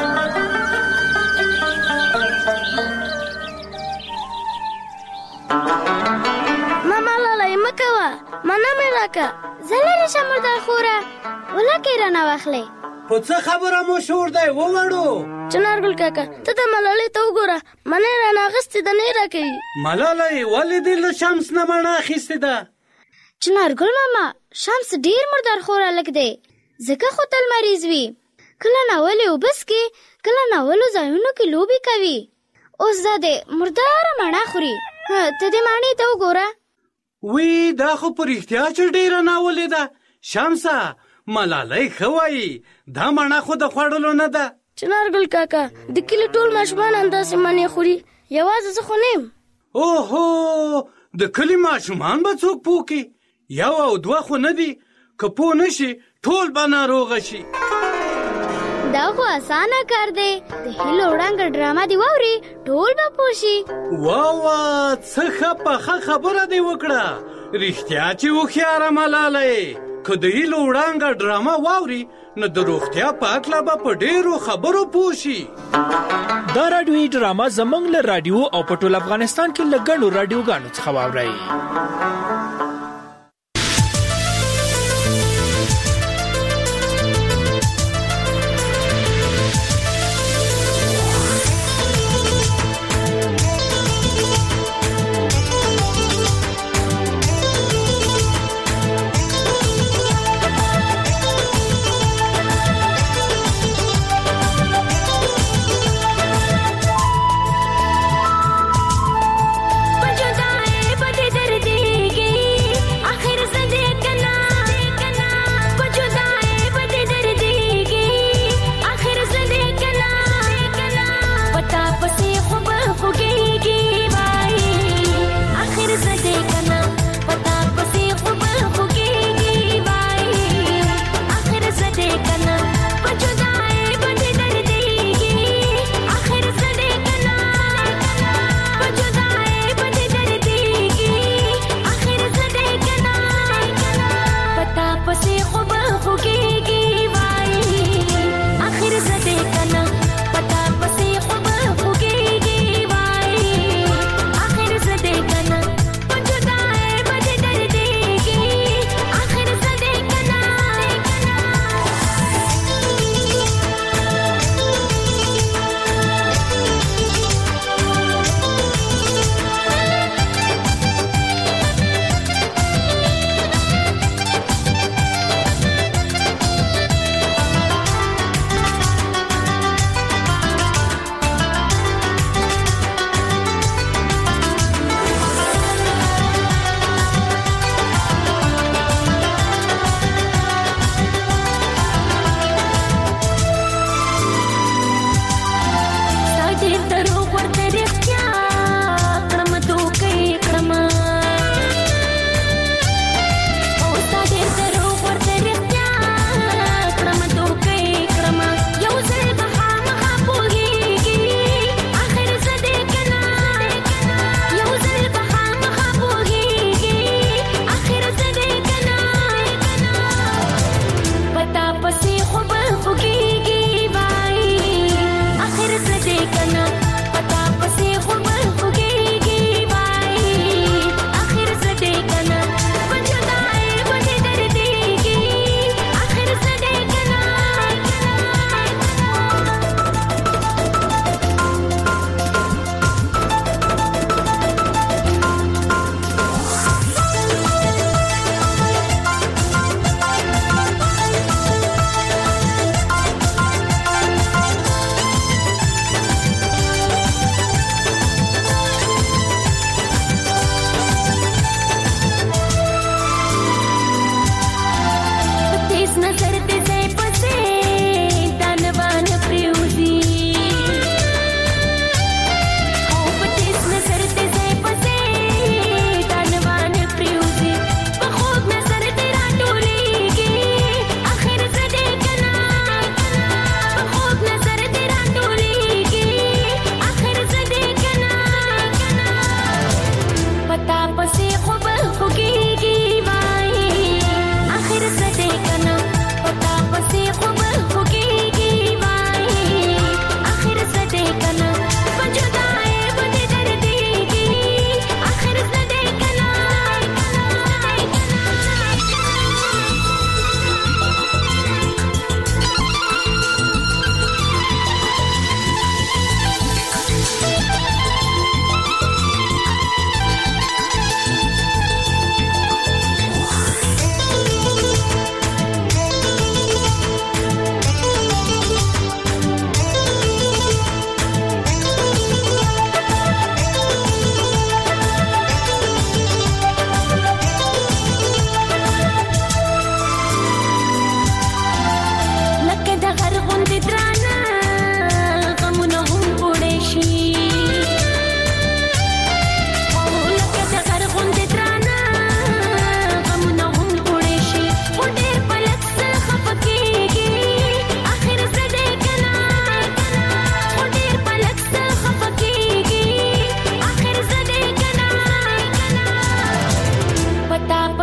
ماما لاله مکوه مانا مې راکه زلل شمردار خوره ولکه رانه واخلې. په څه خبره مو شور دی ووړو؟ چنارګل کاکا ته د ملالۍ ته وګوره، منې رانه اخیستې ده نه یې راکوي. ملالۍ ولې دې له شمس نه مڼه اخیستې ده؟ چنارګل ماما شمس ډېر مردار خور هلک دی، ځکه خو تل مریض وي. کله ناولې اوبه څښي، کله ناولو ځایونو کې لوبې کوي. اوس دا دی مرداره مڼه خوري. ته دې مڼې ته وګوره. وی دا خو په رښتیا چې ډېره ناولې ده. شمسه ملالۍ خوایي دا مڼه خو د خوړلو نه ده. چنارګل کاکا د کلی ټول ماشومان همداسې مڼې خوري، یوازې زه خو نه یم. اوهو د کلی ماشومان به څوک پوکي؟ 1 او 2 خو نه دي، که پوه نشي ټول به ناروغه شي. دا خو اسانه کار دی، د هیلو وړانګه ډرامه دی واوري ټول به پوه شي. واه څه ښه پخه خبره دی وکړه، رښتیا چې هوښیاره ملالۍ. که د هیلو وړانګه ډرامه واوري نو د روغتیا په هکله به په ډېرو خبرو پوه شي. دا راډیویي ډرامه زموږ له راډیو او په ټول افغانستان کې له ګڼو راډیوګانو څخه واورئ. पजुदाए पति दर्दी की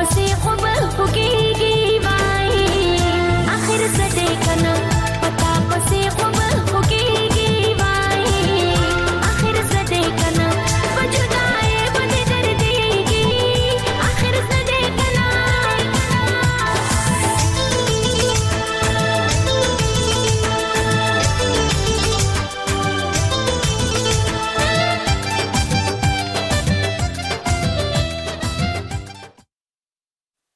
داسې خو